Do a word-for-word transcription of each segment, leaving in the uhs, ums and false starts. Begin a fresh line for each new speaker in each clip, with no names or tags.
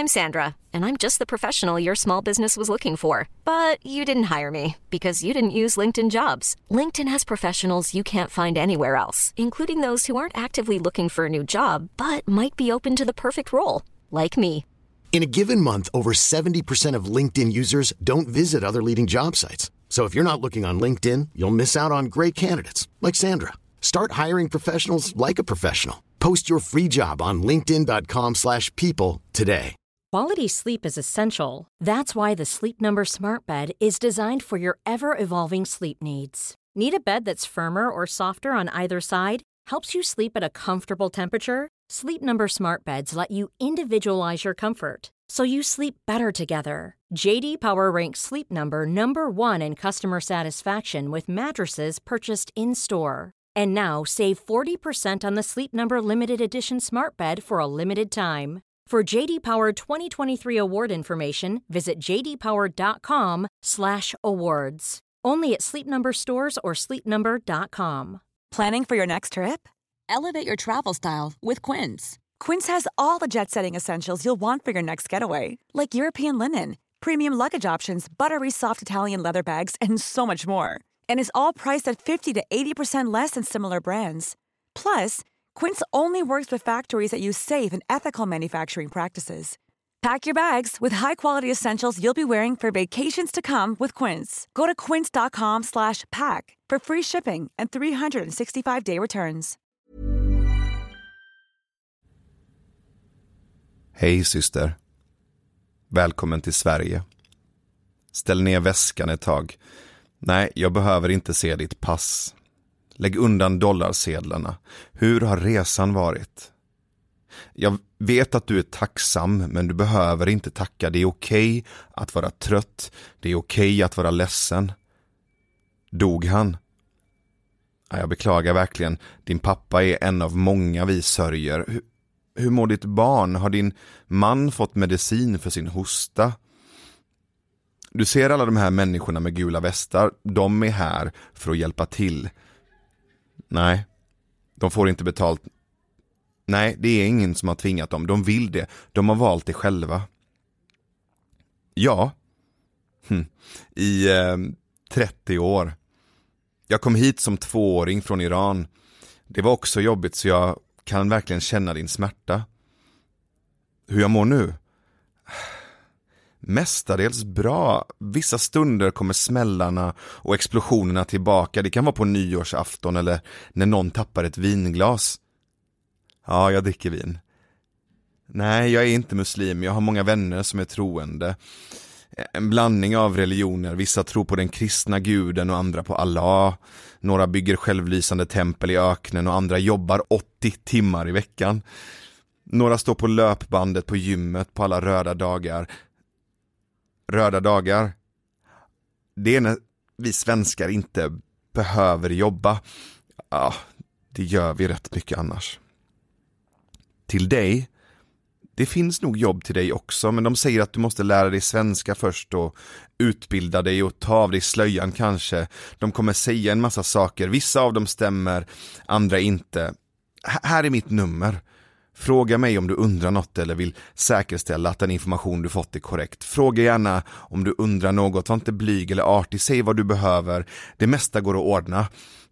I'm Sandra, and I'm just the professional your small business was looking for. But you didn't hire me because you didn't use LinkedIn Jobs. LinkedIn has professionals you can't find anywhere else, including those who aren't actively looking for a new job, but might be open to the perfect role, like me.
In a given month, over seventy percent of LinkedIn users don't visit other leading job sites. So if you're not looking on LinkedIn, you'll miss out on great candidates like Sandra. Start hiring professionals like a professional. Post your free job on linkedin dot com slash people today.
Quality sleep is essential. That's why the Sleep Number Smart Bed is designed for your ever-evolving sleep needs. Need a bed that's firmer or softer on either side? Helps you sleep at a comfortable temperature? Sleep Number Smart Beds let you individualize your comfort, so you sleep better together. J D Power ranks Sleep Number number one in customer satisfaction with mattresses purchased in-store. And now save forty percent on the Sleep Number Limited Edition Smart Bed for a limited time. For J D Power twenty twenty-three award information, visit j d power dot com slash awards. Only at Sleep Number stores or sleep number dot com.
Planning for your next trip?
Elevate your travel style with Quince.
Quince has all the jet-setting essentials you'll want for your next getaway, like European linen, premium luggage options, buttery soft Italian leather bags, and so much more. And is all priced at fifty to eighty percent less than similar brands. Plus, Quince only works with factories that use safe and ethical manufacturing practices. Pack your bags with high-quality essentials you'll be wearing for vacations to come with Quince. Go to quince dot com slash pack for free shipping and three sixty-five day returns.
Hej syster. Välkommen till Sverige. Ställ ner väskan ett tag. Nej, jag behöver inte se ditt pass. Lägg undan dollarsedlarna. Hur har resan varit? Jag vet att du är tacksam, men du behöver inte tacka. Det är okej att vara trött. Det är okej att vara ledsen. Dog han? Ja, jag beklagar verkligen. Din pappa är en av många vi sörjer. Hur, hur mår ditt barn? Har din man fått medicin för sin hosta? Du ser alla de här människorna med gula västar. De är här för att hjälpa till. Nej, de får inte betalt. Nej, det är ingen som har tvingat dem. De vill det. De har valt det själva. Ja. Hm. I eh, trettio år. Jag kom hit som tvååring från Iran. Det var också jobbigt, så jag kan verkligen känna din smärta. Hur jag mår nu? Mestadels bra. Vissa stunder kommer smällarna och explosionerna tillbaka. Det kan vara på nyårsafton eller när någon tappar ett vinglas. Ja, jag dricker vin. Nej, jag är inte muslim. Jag har många vänner som är troende. En blandning av religioner. Vissa tror på den kristna guden och andra på Allah. Några bygger självlysande tempel i öknen och andra jobbar åttio timmar i veckan. Några står på löpbandet på gymmet på alla röda dagar. Röda dagar. Det är när vi svenskar inte behöver jobba. Ja, det gör vi rätt mycket annars. Till dig. Det finns nog jobb till dig också, men de säger att du måste lära dig svenska först och utbilda dig och ta av dig slöjan kanske. De kommer säga en massa saker. Vissa av dem stämmer, andra inte. H- här är mitt nummer. Fråga mig om du undrar något eller vill säkerställa att den information du fått är korrekt. Fråga gärna om du undrar något. Var inte blyg eller artig. Säg vad du behöver. Det mesta går att ordna.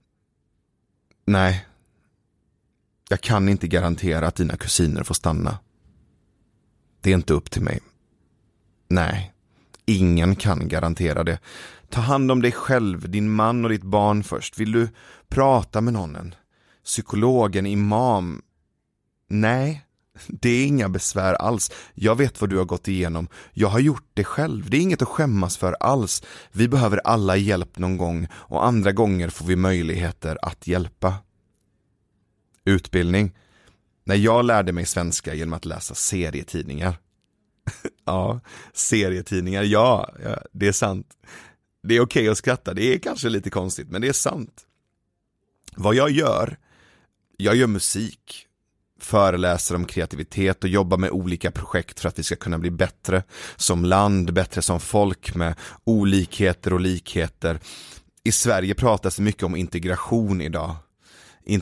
Nej. Jag kan inte garantera att dina kusiner får stanna. Det är inte upp till mig. Nej. Ingen kan garantera det. Ta hand om dig själv, din man och ditt barn först. Vill du prata med någon? Psykologen, imam? Nej, det är inga besvär alls. Jag vet vad du har gått igenom. Jag har gjort det själv. Det är inget att skämmas för alls. Vi behöver alla hjälp någon gång och andra gånger får vi möjligheter att hjälpa. Utbildning. När jag lärde mig svenska genom att läsa serietidningar. Ja, serietidningar. Ja, ja, det är sant. Det är okej att skratta. Det är kanske lite konstigt, men det är sant. Vad jag gör, jag gör musik. Föreläser om kreativitet och jobbar med olika projekt för att vi ska kunna bli bättre som land, bättre som folk med olikheter och likheter. I Sverige pratas det mycket om integration idag.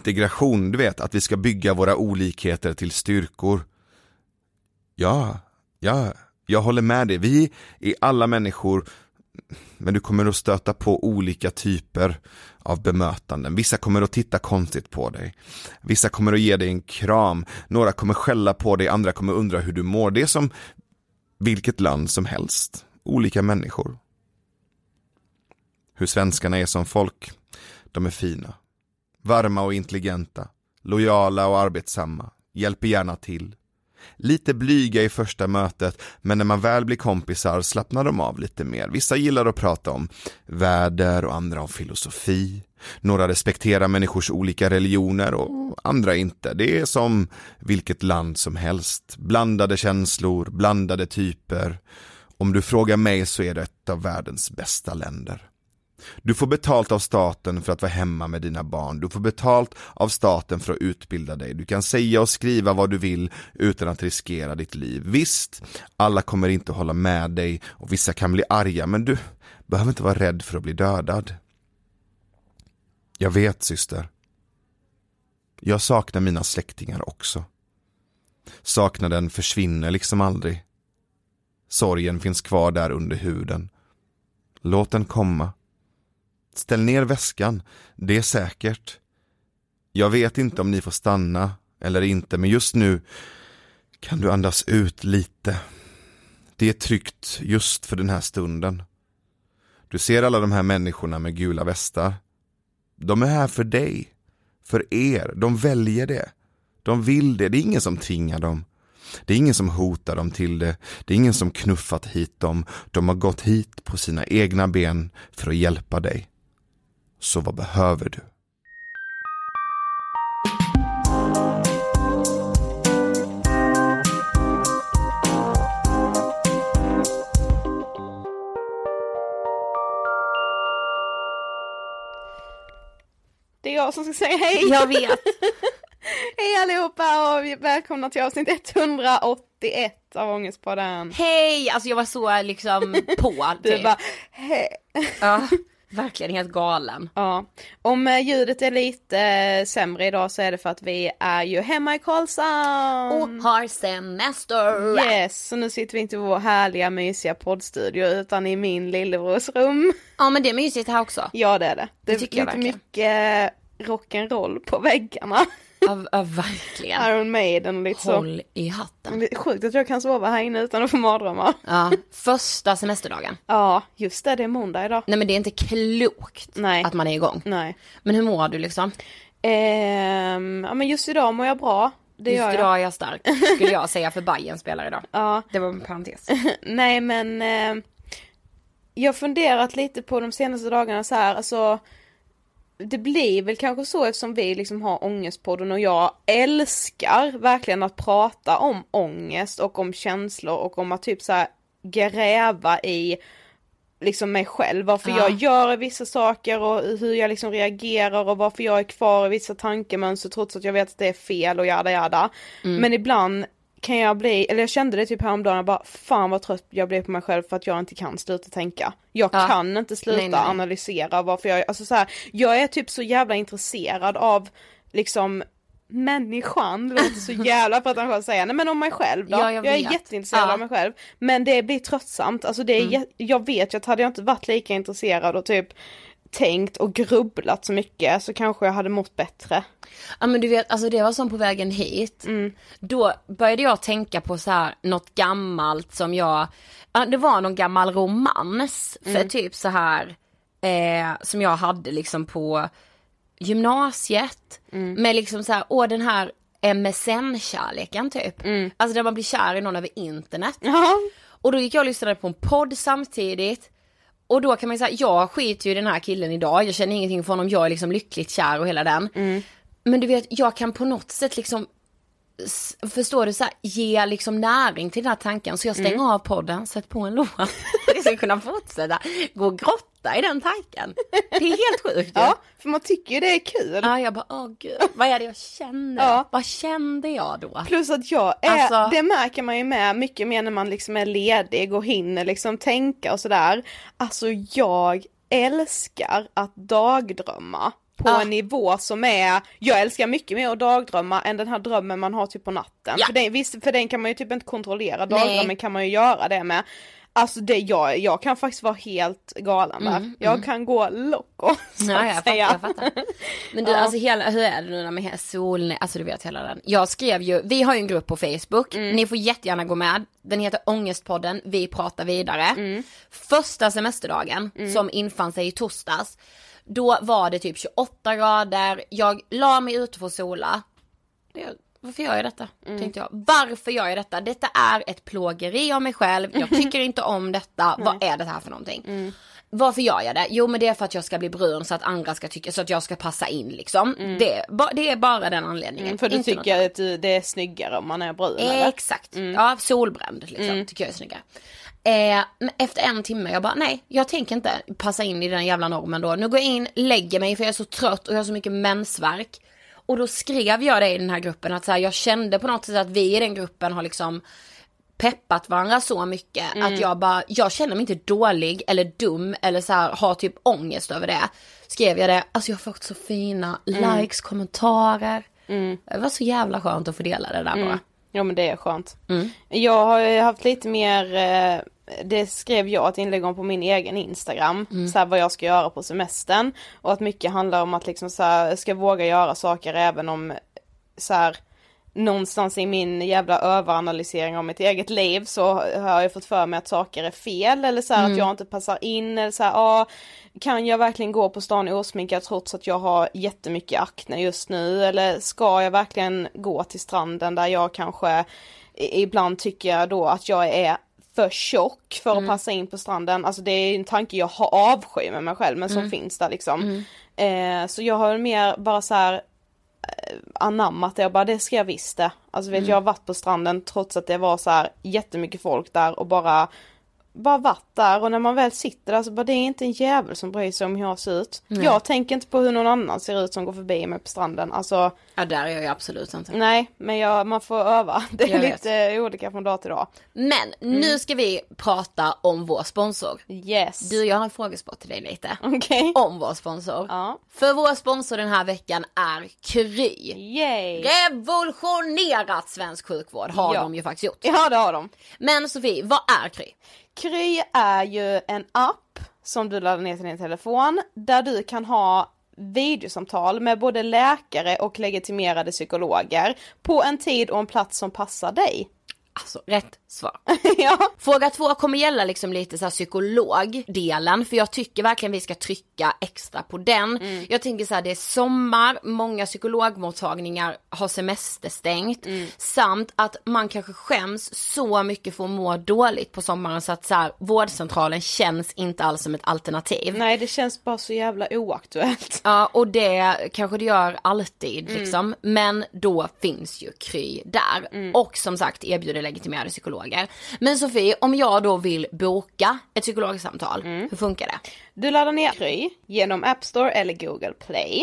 Integration, du vet, att vi ska bygga våra olikheter till styrkor. Ja, Ja, jag håller med dig. Vi är alla människor, men du kommer att stöta på olika typer av bemötanden. Vissa kommer att titta konstigt på dig. Vissa kommer att ge dig en kram. Några kommer skälla på dig, andra kommer undra hur du mår. Det är som vilket land som helst. Olika människor. Hur svenskarna är som folk, de är fina. Varma och intelligenta. Lojala och arbetsamma. Hjälper gärna till. Lite blyga i första mötet, men när man väl blir kompisar slappnar de av lite mer. Vissa gillar att prata om väder och andra om filosofi. Några respekterar människors olika religioner och andra inte. Det är som vilket land som helst. Blandade känslor, blandade typer. Om du frågar mig så är det ett av världens bästa länder. Du får betalt av staten för att vara hemma med dina barn. Du får betalt av staten för att utbilda dig. Du kan säga och skriva vad du vill utan att riskera ditt liv. Visst, alla kommer inte att hålla med dig och vissa kan bli arga, men du behöver inte vara rädd för att bli dödad. Jag vet, syster. Jag saknar mina släktingar också. Saknaden försvinner liksom aldrig. Sorgen finns kvar där under huden. Låt den komma. Ställ ner väskan, det är säkert. Jag vet inte om ni får stanna eller inte, men just nu kan du andas ut lite. Det är tryggt just för den här stunden. Du ser alla de här människorna med gula västar. De är här för dig, för er. De väljer det. De vill det. Det är ingen som tvingar dem. Det är ingen som hotar dem till det. Det är ingen som knuffat hit dem. De har gått hit på sina egna ben för att hjälpa dig. Så vad behöver du?
Det är jag som ska säga hej.
Jag vet.
Hej allihopa och välkomna till avsnitt etthundraåttioett av Ångestpodden.
Hej, alltså jag var så liksom på.
Du
typ.
bara, hej.
Ja, verkligen helt galen.
Ja, om ljudet är lite sämre idag så är det för att vi är ju hemma i Karlshamn.
Och har semester.
Yes, så nu sitter vi inte i vår härliga mysiga poddstudio utan i min lillebrors rum.
Ja, men det är mysigt här också.
Ja, det är det. Det,
det tycker
är lite mycket rock'n'roll på väggarna.
Ja, ja, verkligen.
Iron Maiden och lite så.
Håll i hatten.
Det är sjukt att jag kan sova här inne utan att få mardrömmar.
Ja, första semesterdagen.
Ja, just det, det är måndag idag.
Nej, men det är inte klokt.
Nej.
Att man är igång.
Nej.
Men hur mår du liksom?
Ehm, ja, men just idag mår jag bra. Det
just
gör
idag
jag.
är jag stark, skulle jag säga, för Bayern spelar idag.
Ja.
Det var en parentes.
Nej, men eh, jag har funderat lite på de senaste dagarna så här, alltså det blir väl kanske så eftersom vi liksom har ångestpodden och jag älskar verkligen att prata om ångest och om känslor och om att typ så här gräva i liksom mig själv, varför
ja.
jag gör vissa saker och hur jag liksom reagerar och varför jag är kvar i vissa tankemönster trots att jag vet att det är fel och jada jada. Mm. Men ibland kan jag bli, eller jag kände det typ häromdagen, jag bara, fan vad trött jag blev på mig själv för att jag inte kan sluta tänka. Jag ja. kan inte sluta nej, nej. analysera varför jag, alltså så här, jag är typ så jävla intresserad av liksom människan, det låter så jävla för att han säga, nej men om mig själv då,
ja, jag,
jag är jätteintresserad ja. av mig själv, men det blir tröttsamt, alltså det är, mm. jag vet ju att hade jag inte varit lika intresserad och typ tänkt och grubblat så mycket så kanske jag hade mått bättre.
Ja, men du vet, alltså det var som på vägen hit. Mm. Då började jag tänka på så här något gammalt som jag, det var någon gammal romans för mm. typ så här eh, som jag hade liksom på gymnasiet mm. med liksom så här, åh den här M S N-kärleken typ. Mm. Alltså där man blir kär i någon över internet. Uh-huh. Och då gick jag och lyssnade på en podd samtidigt. Och då kan man säga, jag skiter ju i den här killen idag. Jag känner ingenting för honom, jag är liksom lyckligt kär och hela den. Mm. Men du vet, jag kan på något sätt liksom, förstår du, så här, ge liksom näring till den här tanken. Så jag stänger mm. av podden, sätter på en låt. Jag ska kunna fortsätta gå och grotta i den tanken. Det är helt sjukt.
Ja, för man tycker ju det är kul.
Ja, jag bara, åh gud, vad är det jag känner? Ja. Vad kände jag då?
Plus att jag är, alltså, det märker man ju med mycket mer när man liksom är ledig och hinner liksom tänka och sådär. Alltså jag älskar att dagdrömma. på
Ja.
en nivå som är, jag älskar mycket mer att dagdrömma än den här drömmen man har typ på natten.
Ja.
För, den, visst, för den kan man ju typ inte kontrollera,
Nej.
dagdrömmen kan man ju göra det med. Alltså det, jag, jag kan faktiskt vara helt galen där.
Mm,
jag
mm.
kan gå loco, så
Ja, jag
att
fattar,
säga.
jag fattar. Men du,
Ja.
alltså hela, hur är det nu med hela solen, alltså du vet hela den. Jag skrev ju, vi har ju en grupp på Facebook,
Mm.
ni får jättegärna gå med. Den heter Ångestpodden, vi pratar vidare.
Mm.
Första semesterdagen som infann sig i torsdags, då var det typ tjugoåtta grader, jag la mig ute för sola. Det- Varför gör jag detta?
Mm.
Tänkte jag. Varför gör jag detta? Detta är ett plågeri av mig själv. Jag tycker inte om detta. Vad är det här för någonting?
Mm.
Varför gör jag det? Jo, men det är för att jag ska bli brun så att andra ska tycka, så att jag ska passa in liksom. Det, ba, det är bara den anledningen.
Mm, för du
Inte något
tycker
annat.
att du- det är snyggare om man är brun, eller?
Exakt. Ja, solbränd liksom. Tycker jag är snyggare. Eh, men efter en timme, jag bara, nej, jag tänker inte passa in i den jävla normen då. Nu går jag in, lägger mig för jag är så trött och jag har så mycket mensvärk. Och då skrev jag det i den här gruppen att så här, jag kände på något sätt att vi i den gruppen har liksom peppat varandra så mycket att jag bara, jag känner mig inte dålig eller dum eller så här, har typ ångest över det. Skrev jag det, alltså jag har fått så fina likes, kommentarer. Det var så jävla skönt att få dela det där bara.
Ja, men det är skönt.
Mm.
Jag har ju haft lite mer, eh, det skrev jag ett inlägg om på min egen Instagram,
Mm.
så här, vad jag ska göra på semestern, och att mycket handlar om att liksom så här, ska våga göra saker även om så här, någonstans i min jävla överanalysering av mitt eget liv så har jag fått för mig att saker är fel, eller så här,
Mm.
att jag inte passar in, eller så här, ah, kan jag verkligen gå på stan osminkad trots att jag har jättemycket akne just nu, eller ska jag verkligen gå till stranden där jag kanske i- ibland tycker jag då att jag är för tjock för att
Mm.
passa in på stranden. Alltså det är en tanke jag har avsky med mig själv, men som
Mm.
finns där liksom. Eh, så jag har mer bara så här anammat det, jag bara, det ska jag visst det. Alltså vet
Mm.
jag har varit på stranden trots att det var så här jättemycket folk där och bara bara varit där, och när man väl sitter där så bara, det är inte en jävel som bryr sig om hur jag ser ut.
Nej.
Jag tänker inte på hur någon annan ser ut som går förbi mig på stranden. Alltså
Ja, där är jag ju absolut inte.
nej, men jag, man får öva. Det är
Jag vet.
lite olika från dag till dag.
Men nu ska vi prata om vår sponsor.
Yes.
Du, jag har en frågesport till dig lite.
Okej.
Om vår sponsor.
Ja.
För vår sponsor den här veckan är Kry.
Yay.
Revolutionerat svensk sjukvård har
Ja.
de ju faktiskt gjort.
Ja, det har de.
Men Sofie, vad är Kry?
Kry är ju en app som du laddar ner till din telefon där du kan ha videosamtal med både läkare och legitimerade psykologer på en tid och en plats som passar dig.
Alltså, rätt svar.
Ja.
Fråga två kommer gälla liksom lite så här psykologdelen, för jag tycker verkligen vi ska trycka extra på den.
Mm.
Jag tänker så här, det är sommar, många psykologmottagningar har semesterstängt,
Mm.
samt att man kanske skäms så mycket för att må dåligt på sommaren så att så här, vårdcentralen känns inte alls som ett alternativ.
Nej, det känns bara så jävla oaktuellt.
Ja, och det kanske det gör alltid
Mm.
liksom. Men då finns ju Kry där.
Mm.
Och som sagt erbjuder legitimerade psykologer. Men Sofie, om jag då vill boka ett psykologsamtal,
Mm.
hur funkar det?
Du laddar ner Kry genom App Store eller Google Play.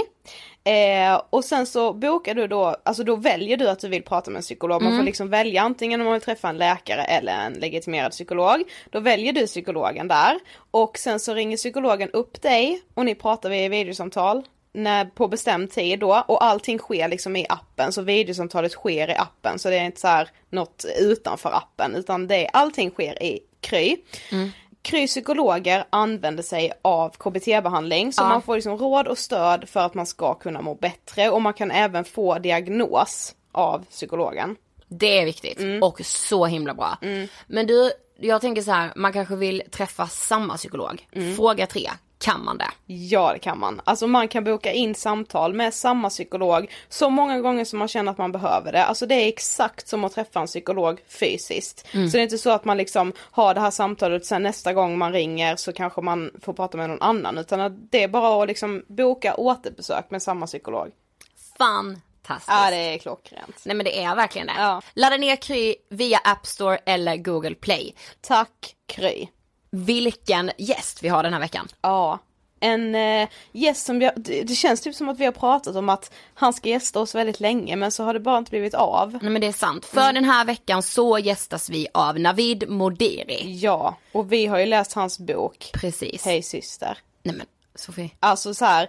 Eh, och sen så bokar du då, alltså då väljer du att du vill prata med en psykolog. Man får liksom välja antingen om man vill träffa en läkare eller en legitimerad psykolog. Då väljer du psykologen där. Och sen så ringer psykologen upp dig och ni pratar vid videosamtal när, på bestämd tid då. Och allting sker liksom i appen, så videosamtalet sker i appen. Så det är inte så här något utanför appen, utan det är, allting sker i Kry.
Mm.
Kry psykologer använder sig av K B T-behandling, så
Ja.
man får liksom råd och stöd för att man ska kunna må bättre, och man kan även få diagnos av psykologen.
Det är viktigt och så himla bra. Men du, jag tänker så här, man kanske vill träffa samma psykolog. Fråga tre, kan man det?
Ja, det kan man. Alltså man kan boka in samtal med samma psykolog så många gånger som man känner att man behöver det. Alltså det är exakt som att träffa en psykolog fysiskt. Så det är inte så att man liksom har det här samtalet, sen nästa gång man ringer så kanske man får prata med någon annan, utan att det är bara att liksom boka återbesök med samma psykolog.
Fantastiskt.
Ja, det är klockrent.
Nej, men det är verkligen det.
Ja.
Ladda ner Kry via App Store eller Google Play.
Tack Kry.
Vilken gäst vi har den här veckan.
Ja, en eh, gäst som jag, det, det känns typ som att vi har pratat om att han ska gästa oss väldigt länge, men så har det bara inte blivit av.
Nej, men det är sant. För den här veckan så gästas vi av Navid Modiri.
Ja, och vi har ju läst hans bok
Precis.
Hej syster.
Nej men, Sofie.
Alltså så här,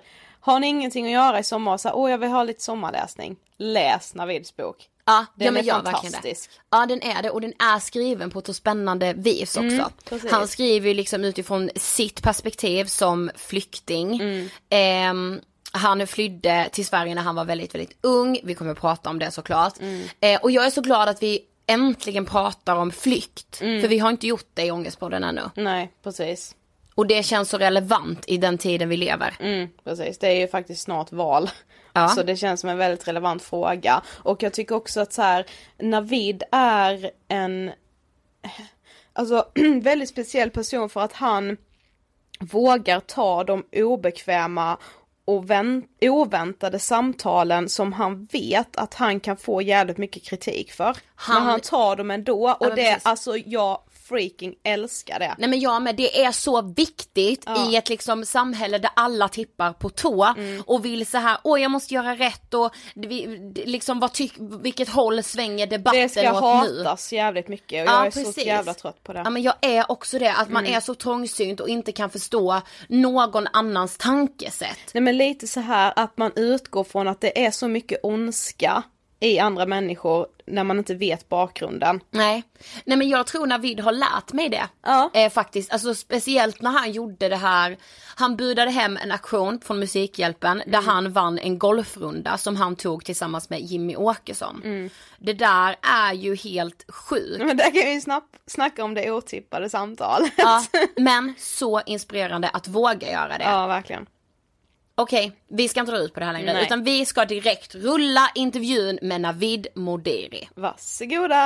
Har ni ingenting att göra i sommar? Så, åh, jag vill ha lite sommarläsning. Läs Navids bok.
Ja,
den
ja, men
är
jag
fantastisk.
Ja, den är det, och den är skriven på ett så spännande vis också. Mm, han skriver ju liksom utifrån sitt perspektiv som flykting. Mm. Eh, han flydde till Sverige när han var väldigt, väldigt ung. Vi kommer att prata om det såklart. Mm. Eh, och jag är så glad att vi äntligen pratar om flykt. Mm. För vi har inte gjort det i Ångestpodden ännu.
Nej, precis.
Och det känns så relevant i den tiden vi lever.
Mm, precis, det är ju faktiskt snart val. Ja. Så det känns som en väldigt relevant fråga. Och jag tycker också att så här, Navid är en alltså väldigt speciell person för att han vågar ta de obekväma och vänt, oväntade samtalen som han vet att han kan få jävligt mycket kritik för. Han... Men han tar dem ändå, och ja, det är alltså jag freaking älskar det.
Nej, men jag med, det är så viktigt ja. i ett liksom samhälle där alla tippar på tå mm. och vill så här, åh jag måste göra rätt, och vi, liksom vad tyck, vilket håll svänger debatten åt nu.
Det ska hatas jävligt mycket, och
ja,
jag är
precis.
så jävla trött på det.
Ja, men jag är också det, att man mm. är så trångsynt och inte kan förstå någon annans tankesätt.
Nej, men lite så här att man utgår från att det är så mycket ondska i andra människor när man inte vet bakgrunden.
Nej, Nej men jag tror Navid har lärt mig det.
Ja.
Eh, faktiskt, alltså speciellt när han gjorde det här. Han budade hem en aktion från Musikhjälpen mm. där han vann en golfrunda som han tog tillsammans med Jimmy Åkesson. Mm. Det där är ju helt sjukt.
Men där kan vi snabbt snacka om det otippade samtalet.
Ja, men så inspirerande att våga göra det.
Ja, verkligen.
Okej, okay, vi ska inte dra ut på det här längre. Nej. Utan vi ska direkt rulla intervjun med Navid Modiri.
Varsågoda!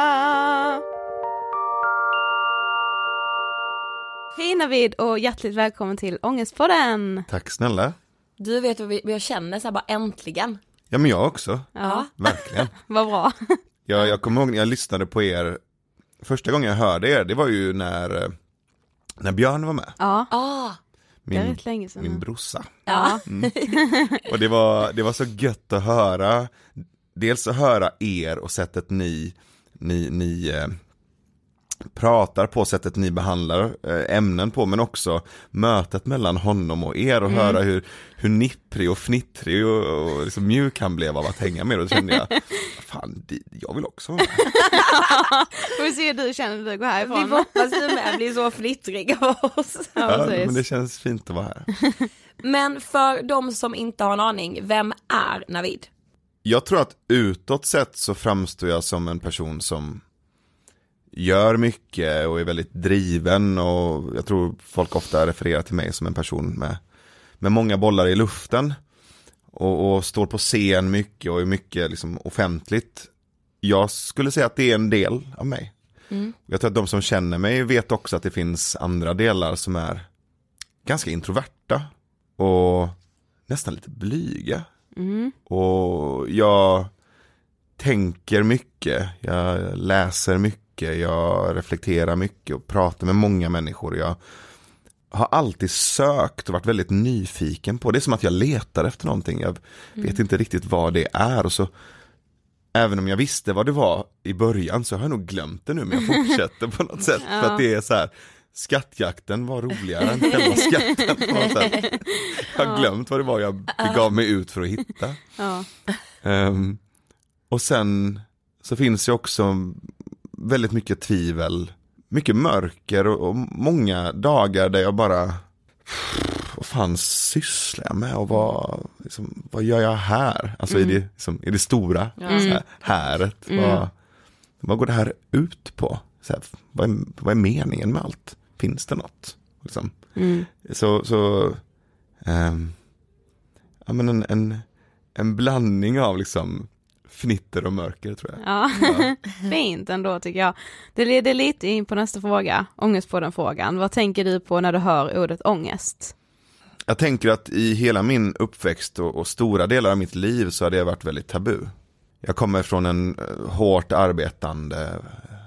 Hej Navid, och hjärtligt välkommen till Ångestpodden.
Tack snälla.
Du vet vad vi, jag känner så här, bara äntligen.
Ja, men jag också.
Ja.
Verkligen.
Vad bra.
Ja, jag kommer ihåg när jag lyssnade på er. Första gången jag hörde er, det var ju när, när Björn var med.
Ja.
Ah.
Min, min brorsa.
Ja.
Mm. Och det var, det var så gött att höra. Dels att höra er och sättet ni, ni, ni eh, pratar på, sättet ni behandlar eh, ämnen på, men också mötet mellan honom och er, och mm. höra hur, hur nipprig och fnittrig och, och liksom mjuk han blev av att hänga med. Och då kände jag, fan, jag vill också vara med.
Får vi se hur du känner när du går härifrån.
Vi hoppas du med blir så fnittrig av oss.
Ja, ja, men det känns fint att vara här.
Men för de som inte har en aning, vem är Navid?
Jag tror att utåt sett så framstår jag som en person som gör mycket och är väldigt driven, och jag tror folk ofta refererar till mig som en person med, med många bollar i luften och, och står på scen mycket och är mycket liksom offentligt. Jag skulle säga att det är en del av mig. Mm. Jag tror att de som känner mig vet också att det finns andra delar som är ganska introverta och nästan lite blyga.
Mm.
Och jag tänker mycket, jag läser mycket, jag reflekterar mycket och pratar med många människor. Jag har alltid sökt och varit väldigt nyfiken på. Det är som att jag letar efter någonting. Jag mm. vet inte riktigt vad det är, och så även om jag visste vad det var i början så har jag nog glömt det nu, men jag fortsätter på något sätt. Ja. För att det är så här, skattjakten var roligare än själva skatten på något sätt. Jag har glömt vad det var jag gav mig ut för att hitta.
Ja.
Um, och sen så finns det också väldigt mycket tvivel, mycket mörker och, och många dagar där jag bara, vad fan sysslar jag med, och vad, liksom, vad gör jag här? Alltså mm. i, det, liksom, i det stora mm. så här, häret. Mm. Vad, vad går det här ut på? Så här, vad, är, vad är meningen med allt? Finns det något? Liksom.
Mm.
Så, så um, ja, men en, en, en blandning av liksom fnitter och mörker, tror jag.
Ja, ja. Fint ändå tycker jag. Det leder lite in på nästa fråga, ångest på den frågan. Vad tänker du på när du hör ordet ångest?
Jag tänker att i hela min uppväxt och, och stora delar av mitt liv så har det varit väldigt tabu. Jag kommer från en uh, hårt arbetande uh,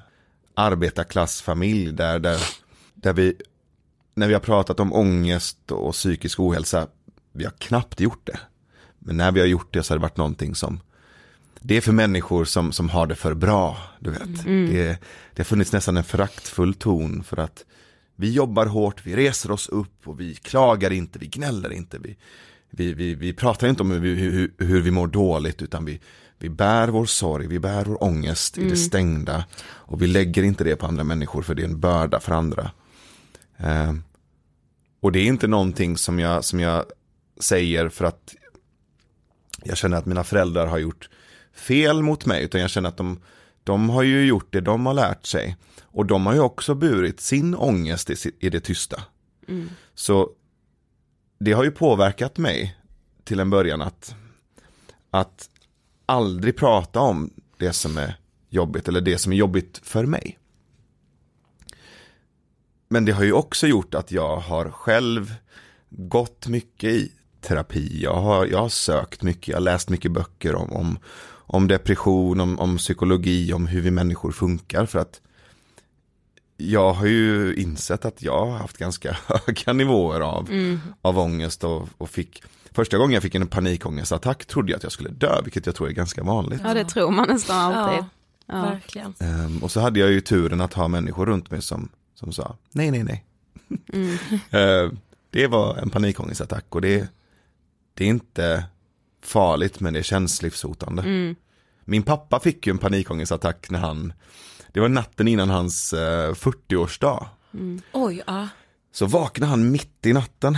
arbetarklassfamilj där, där, där vi, när vi har pratat om ångest och psykisk ohälsa, vi har knappt gjort det. Men när vi har gjort det så har det varit någonting som, det är för människor som, som har det för bra, du vet. Mm. Det, det har funnits nästan en föraktfull ton för att vi jobbar hårt, vi reser oss upp och vi klagar inte, vi gnäller inte. Vi, vi, vi, vi pratar inte om hur vi, hur, hur vi mår dåligt, utan vi, vi bär vår sorg, vi bär vår ångest mm. i det stängda, och vi lägger inte det på andra människor, för det är en börda för andra. Eh, och det är inte någonting som jag, som jag säger för att jag känner att mina föräldrar har gjort fel mot mig, utan jag känner att de, de har ju gjort det de har lärt sig, och de har ju också burit sin ångest i, i det tysta. Mm. Så det har ju påverkat mig till en början att, att aldrig prata om det som är jobbigt, eller det som är jobbigt för mig. Men det har ju också gjort att jag har själv gått mycket i terapi. Jag har, jag har sökt mycket, jag har läst mycket böcker om, om, om depression, om, om psykologi, om hur vi människor funkar, för att jag har ju insett att jag har haft ganska höga nivåer av, mm. av ångest och, och fick, första gången jag fick en panikångestattack trodde jag att jag skulle dö, vilket jag tror är ganska vanligt.
Ja, det tror man nästan alltid.
Ja, ja. Verkligen.
Um, och så hade jag ju turen att ha människor runt mig som, som sa, nej, nej, nej. Mm. uh, det var en panikångestattack, och det, det är inte farligt, men det känns livshotande. Mm. Min pappa fick ju en panikångestattack när han, det var natten innan hans uh, fyrtioårsdag.
Mm. Oj, ja.
Så vaknade han mitt i natten.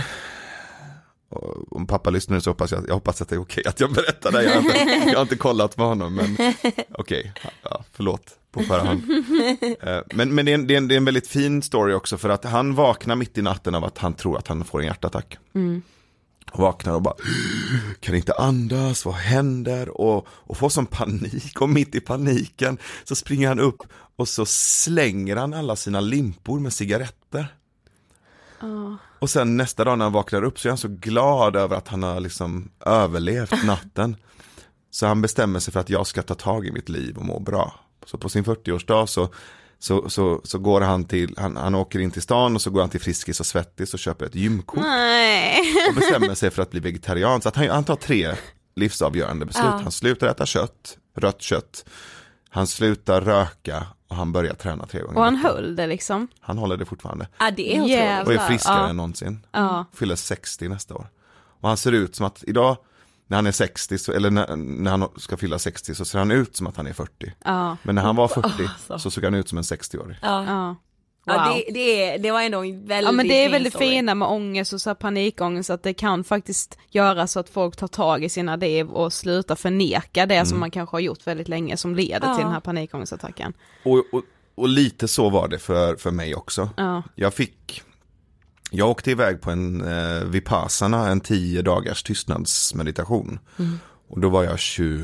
Och om pappa lyssnar så hoppas jag, jag hoppas att det är okej att jag berättar det. Jag har inte, jag har inte kollat med honom, men okej, ja, förlåt på förhand. Men, men det, är en, det, är en, det är en väldigt fin story också, för att han vaknar mitt i natten av att han tror att han får en hjärtattack. Mm. Och vaknar och bara, kan inte andas, vad händer? Och, och får som panik, och mitt i paniken så springer han upp och så slänger han alla sina limpor med cigaretter. Oh. Och sen nästa dag när han vaknar upp så är han så glad över att han har liksom överlevt natten. Så han bestämmer sig för att jag ska ta tag i mitt liv och må bra. Så på sin fyrtioårsdag så, så, så, så går han till, han, han åker in till stan och så går han till Friskis och Svettis och köper ett gymkort. Nej. Och bestämmer sig för att bli vegetarian. Så att han, han tar tre livsavgörande beslut. Ja. Han slutar äta kött, rött kött. Han slutar röka och han börjar träna tre gånger.
Och han höll det liksom?
Han håller det fortfarande.
Ja, det är
Jävlar.
Och är friskare
ja.
än någonsin.
Ja.
Fyller sextio nästa år. Och han ser ut som att idag när han är sextio så, eller när, när han ska fylla sextio så ser han ut som att han är fyrtio.
Ja.
Men när han var fyrtio oh, så. så såg han ut som en sextioårig.
Ja.
Ja.
Wow. Ja, det, det, det var ändå väldigt
Ja, men det är väldigt
story.
fina med ångest och så här panikångest, att det kan faktiskt göra så att folk tar tag i sina liv och slutar förneka det mm. som man kanske har gjort väldigt länge, som leder ja. till den här panikångestattacken.
Och, och, och lite så var det för, för mig också.
Ja.
Jag fick, jag åkte iväg på en eh, Vipassana, en tio dagars tystnadsmeditation. Mm. Och då var jag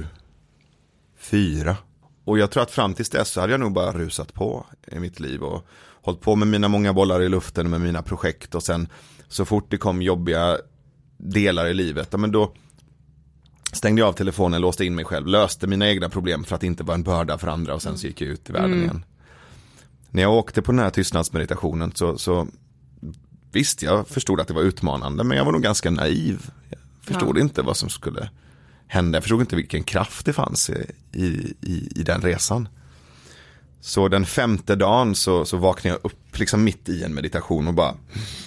tjugofyra. Och jag tror att fram tills dess så hade jag nog bara rusat på i mitt liv och hållit på med mina många bollar i luften med mina projekt, och sen så fort det kom jobbiga delar i livet, ja, men då stängde jag av telefonen, låste in mig själv, löste mina egna problem för att inte vara en börda för andra, och sen så gick jag ut i världen mm. igen. När jag åkte på den här tystnadsmeditationen så, så visst, jag förstod att det var utmanande, men jag var nog ganska naiv. Jag förstod ja. inte vad som skulle hända. Jag förstod inte vilken kraft det fanns i, i, i den resan. Så den femte dagen så, så vaknade jag upp liksom mitt i en meditation och bara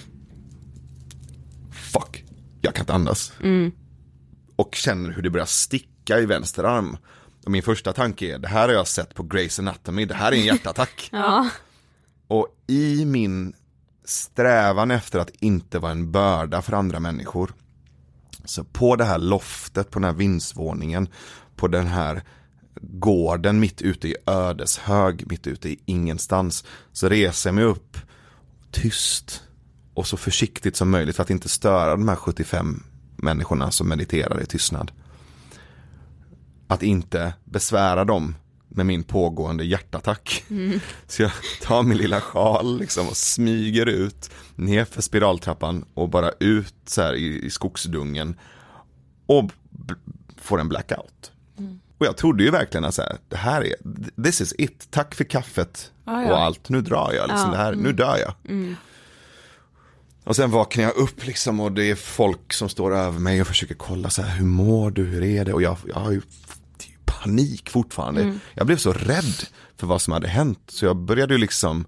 fuck, jag kan inte andas.
Mm.
Och känner hur det börjar sticka i vänster arm. Och min första tanke är, det här har jag sett på Grey's Anatomy, det här är en hjärtattack.
Ja.
Och i min strävan efter att inte vara en börda för andra människor, så på det här loftet, på den här vindsvåningen, på den här gården mitt ute i ödeshög, mitt ute i ingenstans, så reser jag mig upp tyst och så försiktigt som möjligt för att inte störa de här sjuttiofem människorna som mediterar i tystnad. Att inte besvära dem med min pågående hjärtattack. Mm. Så jag tar min lilla sjal liksom och smyger ut ner för spiraltrappan och bara ut så här i, i skogsdungen och b- får en blackout. Mm. Och jag trodde ju verkligen att så här, det här är, this is it, tack för kaffet ah, ja. och allt, nu drar jag liksom, ah, det här, mm. nu dör jag.
Mm.
Och sen vaknar jag upp liksom, och det är folk som står över mig och försöker kolla så här, hur mår du, hur är det? Och jag, jag har ju panik fortfarande. Mm. Jag blev så rädd för vad som hade hänt, så jag började ju liksom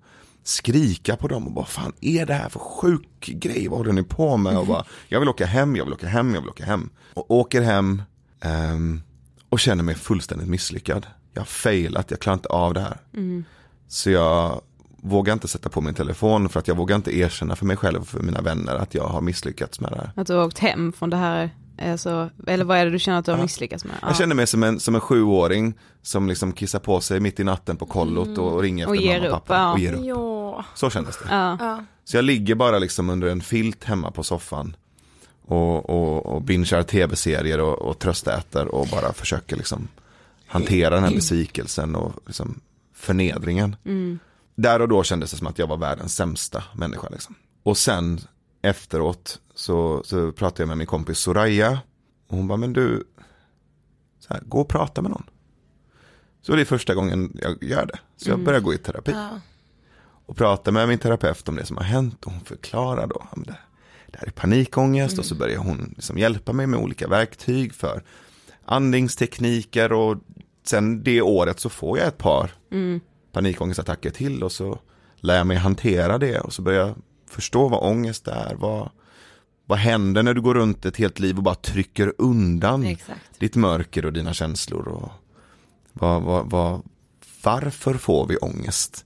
skrika på dem och bara, fan är det här för sjuk grej, vad håller ni på med? Och bara, jag vill åka hem, jag vill åka hem, jag vill åka hem. Och åker hem um, och känner mig fullständigt misslyckad. Jag har failat, jag klarar inte av det här. Mm. Så jag vågar inte sätta på min telefon för att jag vågar inte erkänna för mig själv och för mina vänner att jag har misslyckats med det här.
Att du har åkt hem från det här, alltså, eller vad är det du känner att du har ja. misslyckats med? Ja.
Jag känner mig som en, som en sjuåring som liksom kissar på sig mitt i natten på kollot mm. och ringer efter mamma och pappa
ja.
och ger upp.
Ja.
Så kändes det.
Ja. Ja.
Så jag ligger bara liksom under en filt hemma på soffan och, och, och bingear tv-serier och, och tröstäter och bara försöker liksom hantera den här besvikelsen och liksom förnedringen. Mm. Där och då kändes det som att jag var världens sämsta människa liksom. Och sen efteråt så, så pratade jag med min kompis Soraya och hon bara, men du så här, gå och prata med någon. Så det är första gången jag gör det. Så jag börjar gå i terapi. Ja. Och prata med min terapeut om det som har hänt och hon förklarar då om det. Det här är panikångest mm. och så börjar hon liksom hjälpa mig med olika verktyg för andningstekniker och sen det året så får jag ett par mm. panikångestattacker till och så lär jag mig hantera det och så börjar jag förstå vad ångest är, vad, vad händer när du går runt ett helt liv och bara trycker undan Exakt. ditt mörker och dina känslor och vad, vad, vad, varför får vi ångest?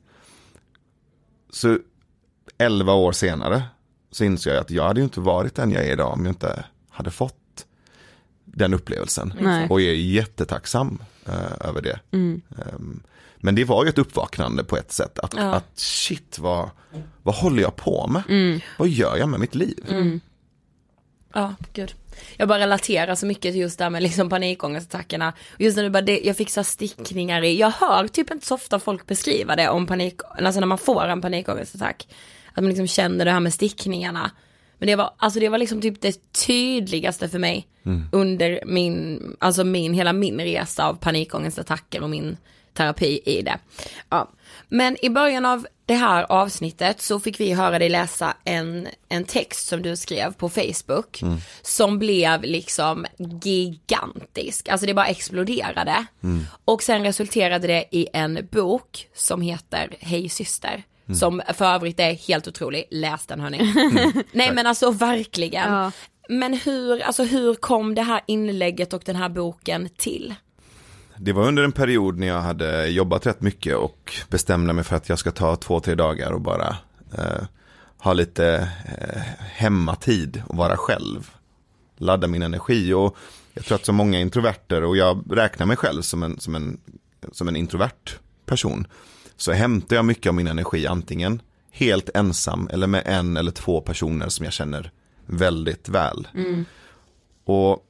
Så elva år senare så insåg jag att jag hade ju inte varit den jag är idag om jag inte hade fått den upplevelsen.
Nej.
Och jag är jättetacksam uh, över det.
Mm.
Um, men det var ju ett uppvaknande på ett sätt. Att,
ja.
att shit, vad, vad håller jag på med?
Mm.
Vad gör jag med mitt liv?
Mm. Ja, gud. Jag bara relaterar så mycket till just det här med liksom panikångestattackerna. Just när du bara, det, jag fick så stickningar i. Jag hör typ inte så ofta folk beskriva det om panik, alltså när man får en panikångestattack. Att man liksom känner det här med stickningarna. Men det var, alltså det var liksom typ det tydligaste för mig mm. under min, alltså min, hela min resa av panikångestattacker och min terapi i det. Ja. Men i början av det här avsnittet så fick vi höra dig läsa en, en text som du skrev på Facebook mm. som blev liksom gigantisk. Alltså det bara exploderade. Mm. Och sen resulterade det i en bok som heter Hej syster. Mm. Som för övrigt är helt otrolig. Läs den, hörni. Mm. Nej men alltså verkligen. Ja. Men hur, alltså, hur kom det här inlägget och den här boken till?
Det var under en period när jag hade jobbat rätt mycket och bestämde mig för att jag ska ta två, tre dagar och bara eh, ha lite eh, hemmatid och vara själv. Ladda min energi. Och jag tror att så många introverter, och jag räknar mig själv som en, som en, som en introvert person, så hämtar jag mycket av min energi antingen helt ensam eller med en eller två personer som jag känner väldigt väl. Mm. Och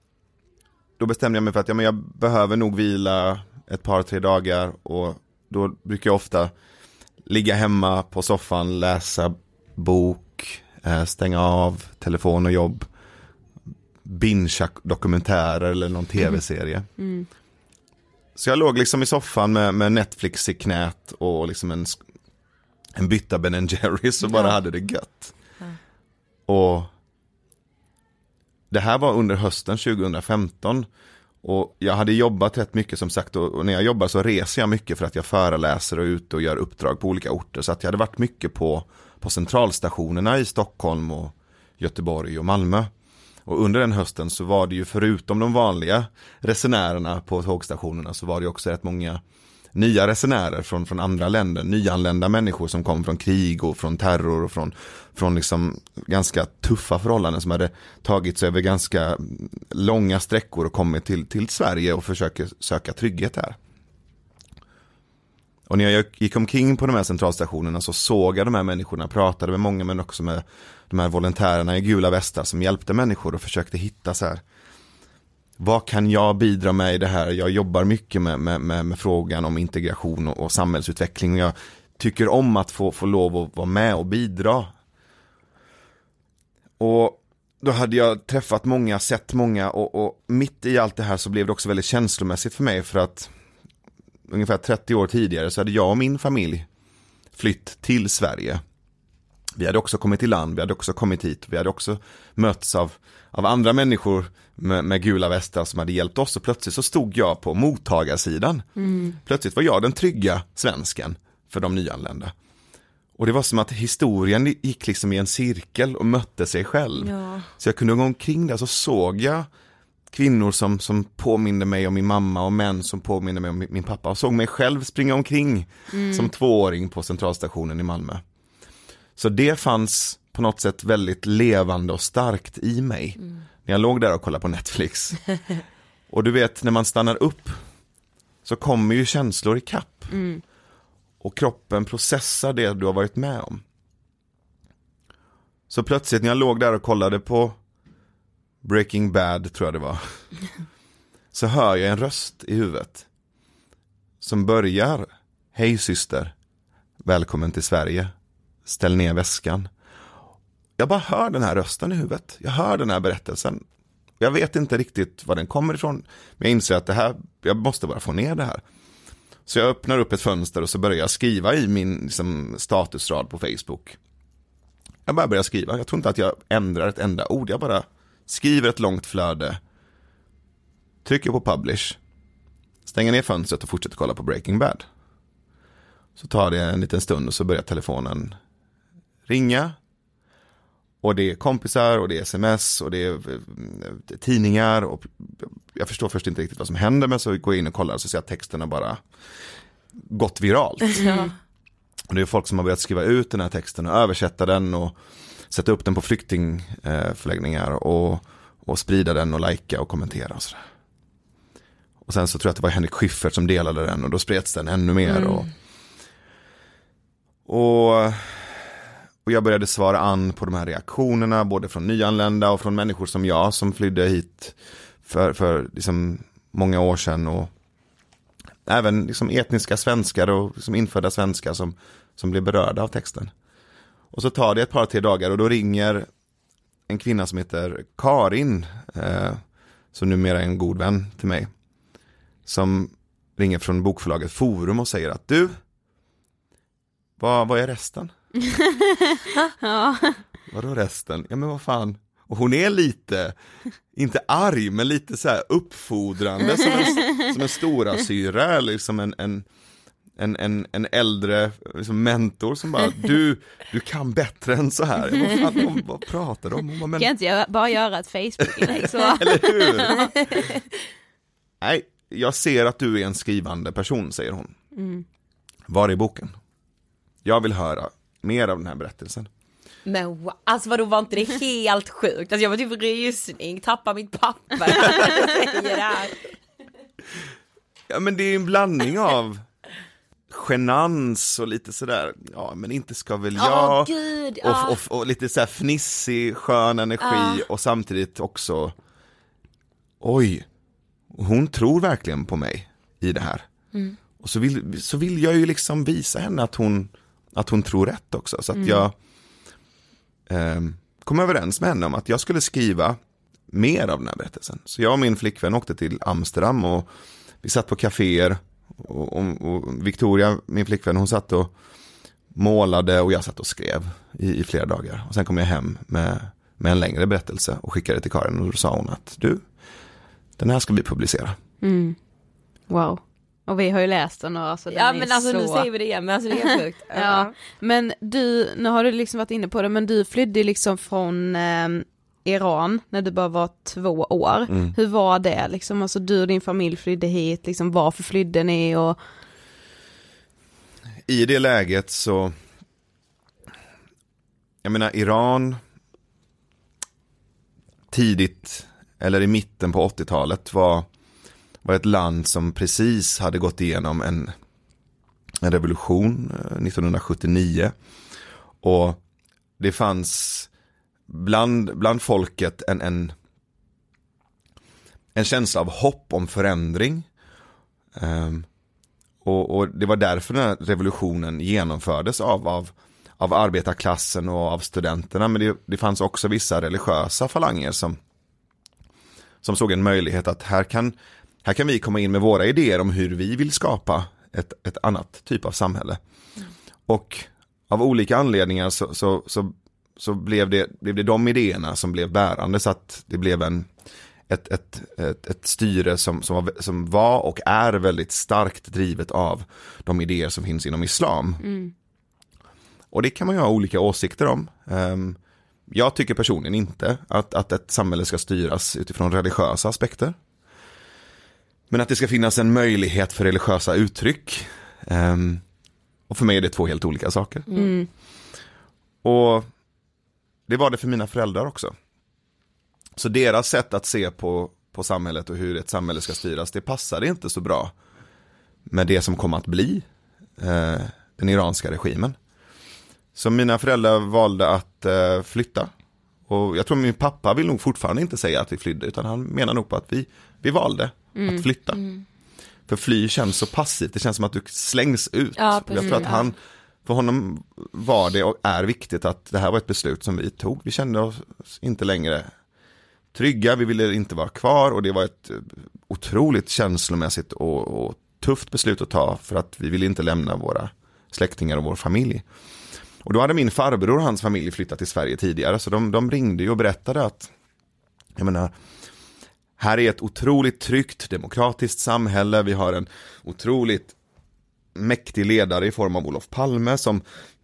då bestämde jag mig för att ja, men jag behöver nog vila ett par, tre dagar och då brukar jag ofta ligga hemma på soffan, läsa bok, stänga av telefon och jobb, bingea dokumentärer eller någon tv-serie. Mm. Mm. Så jag låg liksom i soffan med, med Netflix i knät och liksom en, en bytta Ben and Jerry's och bara ja. hade det gött. Ja. Och det här var under hösten tjugohundrafemton och jag hade jobbat rätt mycket som sagt och, och när jag jobbar så reser jag mycket för att jag föreläser och ut och gör uppdrag på olika orter, så att jag hade varit mycket på, på centralstationerna i Stockholm och Göteborg och Malmö. Och under den hösten så var det ju förutom de vanliga resenärerna på tågstationerna så var det också rätt många nya resenärer från, från andra länder, nyanlända människor som kom från krig och från terror och från, från liksom ganska tuffa förhållanden som hade tagit sig över ganska långa sträckor och kommit till, till Sverige och försöker söka trygghet här. Och när jag gick omkring på de här centralstationerna så såg jag de här människorna, pratade med många men också med de här volontärerna i gula västar som hjälpte människor och försökte hitta så här, vad kan jag bidra med i det här? Jag jobbar mycket med, med, med, med frågan om integration och, och samhällsutveckling. Jag tycker om att få, få lov att vara med och bidra. Och då hade jag träffat många, sett många och, och mitt i allt det här så blev det också väldigt känslomässigt för mig för att ungefär trettio år tidigare så hade jag och min familj flytt till Sverige. Vi hade också kommit till land, vi hade också kommit hit. Vi hade också mötts av, av andra människor med, med gula västar som hade hjälpt oss. Och plötsligt så stod jag på mottagarsidan. Mm. Plötsligt var jag den trygga svensken för de nyanlända. Och det var som att historien gick liksom i en cirkel och mötte sig själv.
Ja.
Så jag kunde gå omkring där, så såg jag kvinnor som, som påminner mig om min mamma och män som påminner mig om min, min pappa. Och såg mig själv springa omkring mm. som tvååring på centralstationen i Malmö. Så det fanns på något sätt väldigt levande och starkt i mig. Mm. När jag låg där och kollade på Netflix. Och du vet, när man stannar upp så kommer ju känslor i kapp. Mm. Och kroppen processar det du har varit med om. Så plötsligt när jag låg där och kollade på Breaking Bad, tror jag det var, så hör jag en röst i huvudet som börjar: hej syster, välkommen till Sverige, ställ ner väskan. Jag bara hör den här rösten i huvudet. Jag hör den här berättelsen. Jag vet inte riktigt var den kommer ifrån, men jag inser att det här, jag måste bara få ner det här. Så jag öppnar upp ett fönster och så börjar jag skriva i min liksom, statusrad på Facebook. Jag bara börjar skriva. Jag tror inte att jag ändrar ett enda ord. Jag bara skriver ett långt flöde. Trycker på publish. Stänger ner fönstret och fortsätter kolla på Breaking Bad. Så tar det en liten stund och så börjar telefonen ringa. Och det är kompisar och det är sms och det är tidningar. Och jag förstår först inte riktigt vad som händer, men så går jag in och kollar och så ser jag att texterna bara gått viralt. Ja. Och det är folk som har börjat skriva ut den här texten och översätta den och sätta upp den på flyktingförläggningar och, och sprida den och likea och kommentera och sådär. Och sen så tror jag att det var Henrik Schyffert som delade den och då spreds den ännu mer. Mm. Och, och, och jag började svara an på de här reaktionerna både från nyanlända och från människor som jag som flydde hit för, för liksom många år sedan och även liksom etniska svenskar och liksom infödda svenskar som, som blev berörda av texten. Och så tar det ett par tre dagar och då ringer en kvinna som heter Karin, eh, som numera är en god vän till mig, som ringer från bokförlaget Forum och säger att du, vad, vad är resten?
Ja.
Vadå resten? Ja men vad fan. Och hon är lite, inte arg, men lite så här uppfordrande som en, som en stora syra eller som en, en, en, en, en äldre liksom mentor som bara, du, du kan bättre än så här. Vad, fan, vad, vad pratar de om? Men...
Kan inte jag bara göra ett Facebook-inlägg så?
Eller hur? Ja. Nej, jag ser att du är en skrivande person, säger hon. Mm. Var är boken? Jag vill höra mer av den här berättelsen.
Men wow, alltså vadå, var inte det helt sjukt? Alltså jag var typ rysning, tappar mitt papper.
Ja men det är en blandning av genans och lite sådär, ja men inte ska väl jag.
Oh, Gud,
och,
oh.
och, och, och lite såhär fnissig, skön energi oh. och samtidigt också, oj, hon tror verkligen på mig i det här. Mm. Och så vill, så vill jag ju liksom visa henne att hon, att hon tror rätt också. Så att mm. jag eh, kom överens med henne om att jag skulle skriva mer av den här berättelsen. Så jag och min flickvän åkte till Amsterdam och vi satt på kaféer och, och, och Victoria, min flickvän, hon satt och målade och jag satt och skrev i, i flera dagar. Och sen kom jag hem med, med en längre berättelse och skickade det till Karin och då sa hon att du, den här ska vi publicera.
Mm. Wow. Och vi har ju läst den och alltså den
ja,
är
men alltså
så...
nu säger vi det igen, men alltså det är sjukt.
Ja. Ja. Men du, nu har du liksom varit inne på det, men du flydde liksom från eh, Iran när du bara var två år. Mm. Hur var det liksom? Alltså du och din familj flydde hit, liksom varför flydde ni? Och...
I det läget så, jag menar Iran tidigt eller i mitten på åttiotalet var var ett land som precis hade gått igenom en, en revolution nittonhundrasjuttionio och det fanns bland, bland folket en, en, en känsla av hopp om förändring um, och, och det var därför den här revolutionen genomfördes av, av, av arbetarklassen och av studenterna, men det, det fanns också vissa religiösa falanger som, som såg en möjlighet att här kan Här kan vi komma in med våra idéer om hur vi vill skapa ett, ett annat typ av samhälle. Mm. Och av olika anledningar så, så, så, så blev, det, blev det de idéerna som blev bärande så att det blev en, ett, ett, ett, ett styre som, som, var, som var och är väldigt starkt drivet av de idéer som finns inom islam. Mm. Och det kan man ju ha olika åsikter om. Um, jag tycker personligen inte att, att ett samhälle ska styras utifrån religiösa aspekter. Men att det ska finnas en möjlighet för religiösa uttryck. Um, och för mig är det två helt olika saker.
Mm.
Och det var det för mina föräldrar också. Så deras sätt att se på, på samhället och hur ett samhälle ska styras, det passade inte så bra med det som kom att bli eh, den iranska regimen. Så mina föräldrar valde att eh, flytta. Och jag tror min pappa vill nog fortfarande inte säga att vi flydde, utan han menar nog på att vi, vi valde mm. att flytta. Mm. För fly känns så passivt, det känns som att du slängs ut.
Ja,
jag tror att han, för honom var det och är viktigt att det här var ett beslut som vi tog. Vi kände oss inte längre trygga, vi ville inte vara kvar, och det var ett otroligt känslomässigt och, och tufft beslut att ta, för att vi ville inte lämna våra släktingar och vår familj. Och då hade min farbror och hans familj flyttat till Sverige tidigare, så de, de ringde ju och berättade att, jag menar, här är ett otroligt tryggt demokratiskt samhälle, vi har en otroligt mäktig ledare i form av Olof Palme som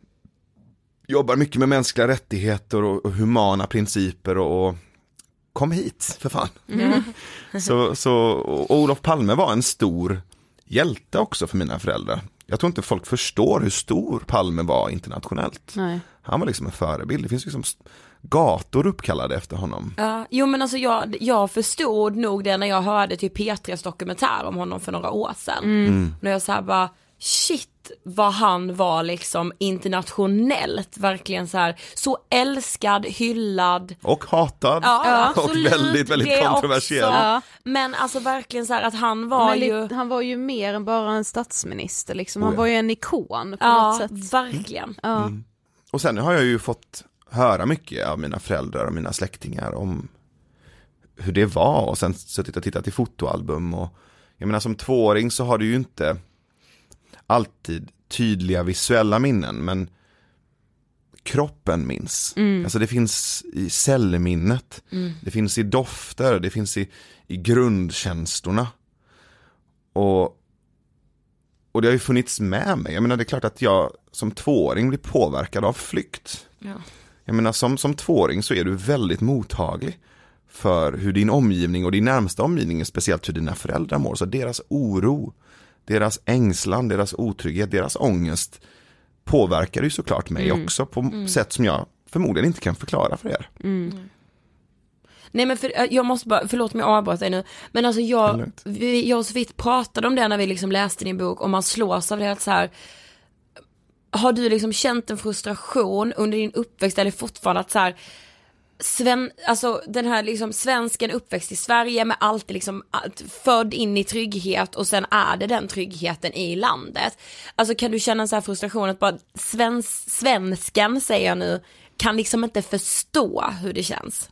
jobbar mycket med mänskliga rättigheter och, och humana principer, och, och kom hit för fan. Mm. så, så, och Olof Palme var en stor hjälte också för mina föräldrar. Jag tror inte folk förstår hur stor Palme var internationellt.
Nej. Han
var liksom en förebild. Det finns liksom gator uppkallade efter honom.
Ja, jo men alltså jag, jag förstod nog det när jag hörde typ P tre:s dokumentär om honom för några år sedan.
Mm.
Mm.
När jag så här bara, shit vad han var liksom internationellt verkligen så här, så älskad, hyllad
och hatad,
ja,
och absolut, väldigt väldigt kontroversiell.
Ja. Men alltså verkligen så här att han var
Men
ju
han var ju mer än bara en statsminister liksom. Han
oh ja.
var ju en ikon på
ja,
något sätt.
Verkligen.
Ja.
Mm. Och sen har jag ju fått höra mycket av mina föräldrar och mina släktingar om hur det var, och sen suttit och tittat i fotoalbum, och jag menar som tvååring så har du ju inte alltid tydliga visuella minnen, men kroppen minns. Mm. Alltså det finns i cellminnet, mm. det finns i dofter, det finns i, i grundkänslorna. Och, och det har ju funnits med mig. Jag menar det är klart att jag som tvååring blir påverkad av flykt.
Ja.
Jag menar som, som tvååring så är du väldigt mottaglig för hur din omgivning och din närmsta omgivning, speciellt hur dina föräldrar mår, så deras oro, deras ängslan, deras otrygghet, deras ångest påverkar ju såklart mig mm. också på mm. sätt som jag förmodligen inte kan förklara för er.
Mm. Mm. Nej men för, jag måste bara, förlåt mig avbröt dig nu, men alltså jag, vi, jag och Sofie pratade om det när vi liksom läste din bok, och man slås av det att så här, har du liksom känt en frustration under din uppväxt, eller fortfarande att så här, Sven, alltså den här liksom svensken uppväxt i Sverige med allt liksom född in i trygghet, och sen är det den tryggheten i landet. Alltså kan du känna en så här frustration att bara svens, svensken, säger jag nu, kan liksom inte förstå hur det känns?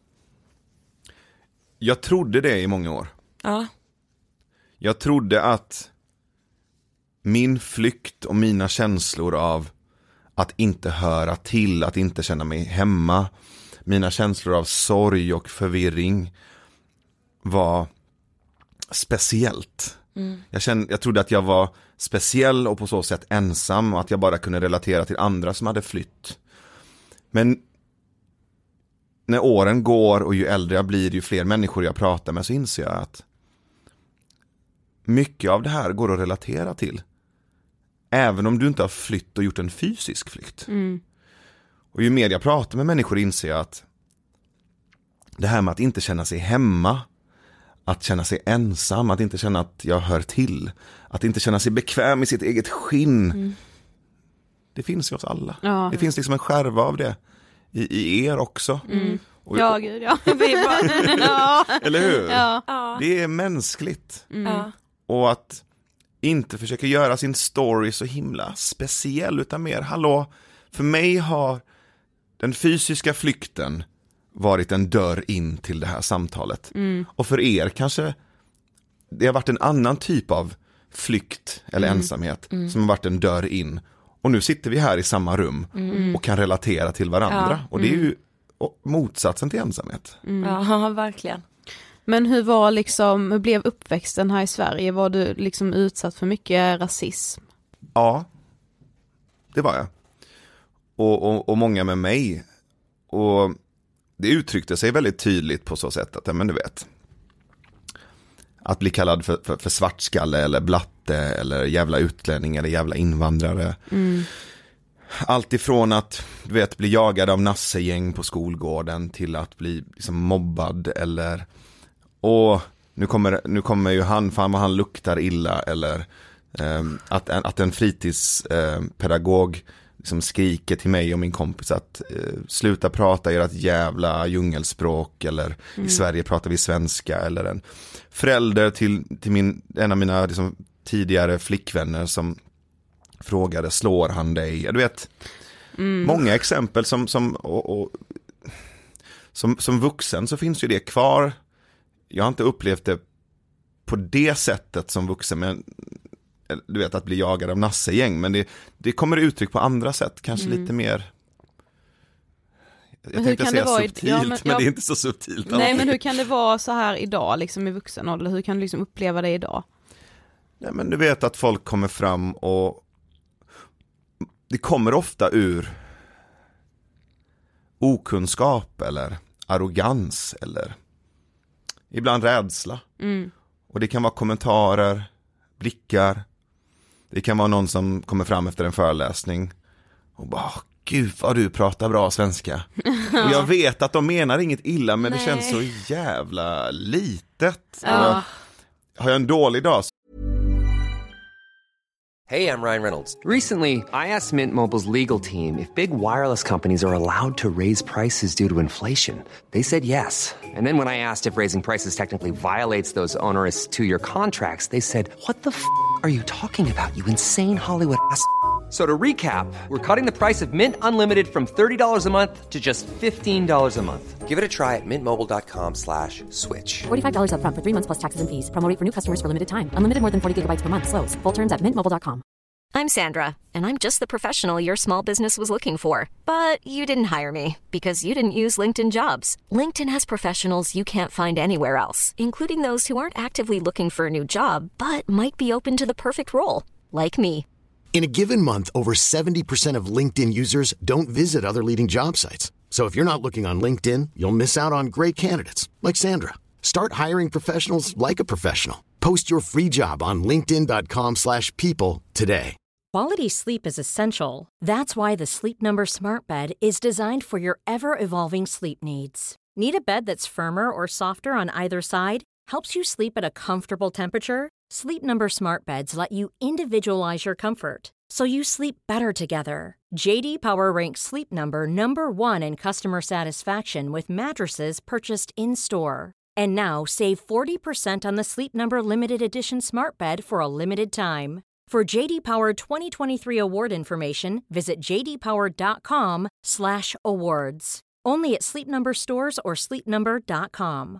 Jag trodde det i många år.
Ja.
Jag trodde att min flykt och mina känslor av att inte höra till, att inte känna mig hemma, mina känslor av sorg och förvirring var speciellt. Mm. Jag, kände, jag trodde att jag var speciell och på så sätt ensam, och att jag bara kunde relatera till andra som hade flytt. Men när åren går och ju äldre jag blir, ju fler människor jag pratar med, så inser jag att mycket av det här går att relatera till. Även om du inte har flytt och gjort en fysisk flykt.
Mm.
Och ju mer jag pratar med människor inser jag att det här med att inte känna sig hemma, att känna sig ensam, att inte känna att jag hör till, att inte känna sig bekväm i sitt eget skinn, mm. det finns ju oss alla. Ja. Det finns liksom en skärva av det i, i er också.
Mm.
Och,
ja, gud, ja. ja.
Eller hur?
Ja.
Det är mänskligt.
Mm.
Och att inte försöka göra sin story så himla speciell, utan mer, hallå, för mig har den fysiska flykten varit en dörr in till det här samtalet. Mm. Och för er kanske det har varit en annan typ av flykt eller mm. ensamhet mm. som har varit en dörr in. Och nu sitter vi här i samma rum mm. och kan relatera till varandra. Ja. Och det är ju motsatsen till ensamhet.
Mm. Ja, verkligen.
Men hur var liksom, hur blev uppväxten här i Sverige? Var du liksom utsatt för mycket rasism?
Ja, det var jag. och, och, och många med mig. Och det uttryckte sig väldigt tydligt på så sätt att, men du vet, att bli kallad för, för, för svartskalle eller blatte eller jävla utlänning eller jävla invandrare. Mm. Allt ifrån att, du vet, bli jagad av nassegäng på skolgården till att bli liksom mobbad eller, och nu kommer, nu kommer ju han, fan vad han luktar illa, eller eh, att, att en fritidspedagog eh, liksom skriker till mig och min kompis att eh, sluta prata ert jävla djungelspråk, eller mm. i Sverige pratar vi svenska, eller en förälder till, till min, en av mina liksom, tidigare flickvänner som frågade, slår han dig? Du vet, mm. många exempel som, som, och, och, som, som vuxen så finns ju det kvar. Jag har inte upplevt det på det sättet som vuxen, men du vet, att bli jagad av nassegäng, men det, det kommer uttryck på andra sätt, kanske mm. lite mer, jag tänkte säga subtilt, ja, men, men ja, det är inte så subtilt.
Nej, alltid. Men hur kan det vara så här idag, liksom i vuxen ålder? Hur kan du liksom uppleva det idag?
Nej, men du vet att folk kommer fram och det kommer ofta ur okunskap eller arrogans eller ibland rädsla. Mm. Och det kan vara kommentarer, blickar. Det kan vara någon som kommer fram efter en föreläsning och bara, gud vad du pratar bra svenska. Och jag vet att de menar inget illa, men Nej. det känns så jävla litet. Ja. Har jag en dålig dag?
Hey, I'm Ryan Reynolds. Recently, I asked Mint Mobile's legal team if big wireless companies are allowed to raise prices due to inflation. They said yes. And then when I asked if raising prices technically violates those onerous two-year contracts, they said, what the f*** are you talking about, you insane Hollywood ass f- So to recap, we're cutting the price of Mint Unlimited from thirty dollars a month to just fifteen dollars a month. Give it a try at mintmobile.com slash switch.
forty-five dollars up front for three months plus taxes and fees. Promo rate for new customers for limited time. Unlimited more than forty gigabytes per month. Slows full terms at mint mobile dot com.
I'm Sandra, and I'm just the professional your small business was looking for. But you didn't hire me because you didn't use LinkedIn Jobs. LinkedIn has professionals you can't find anywhere else, including those who aren't actively looking for a new job, but might be open to the perfect role, like me.
In a given month, over seventy percent of LinkedIn users don't visit other leading job sites. So if you're not looking on LinkedIn, you'll miss out on great candidates like Sandra. Start hiring professionals like a professional. Post your free job on linkedin dot com slash people today.
Quality sleep is essential. That's why the Sleep Number Smart Bed is designed for your ever-evolving sleep needs. Need a bed that's firmer or softer on either side? Helps you sleep at a comfortable temperature? Sleep Number Smart Beds let you individualize your comfort, so you sleep better together. J D Power ranks Sleep Number number one in customer satisfaction with mattresses purchased in-store. And now save forty percent on the Sleep Number Limited Edition Smart Bed for a limited time. For J D Power twenty twenty-three award information, visit j d power dot com slash awards. Only at Sleep Number stores or sleep number dot com.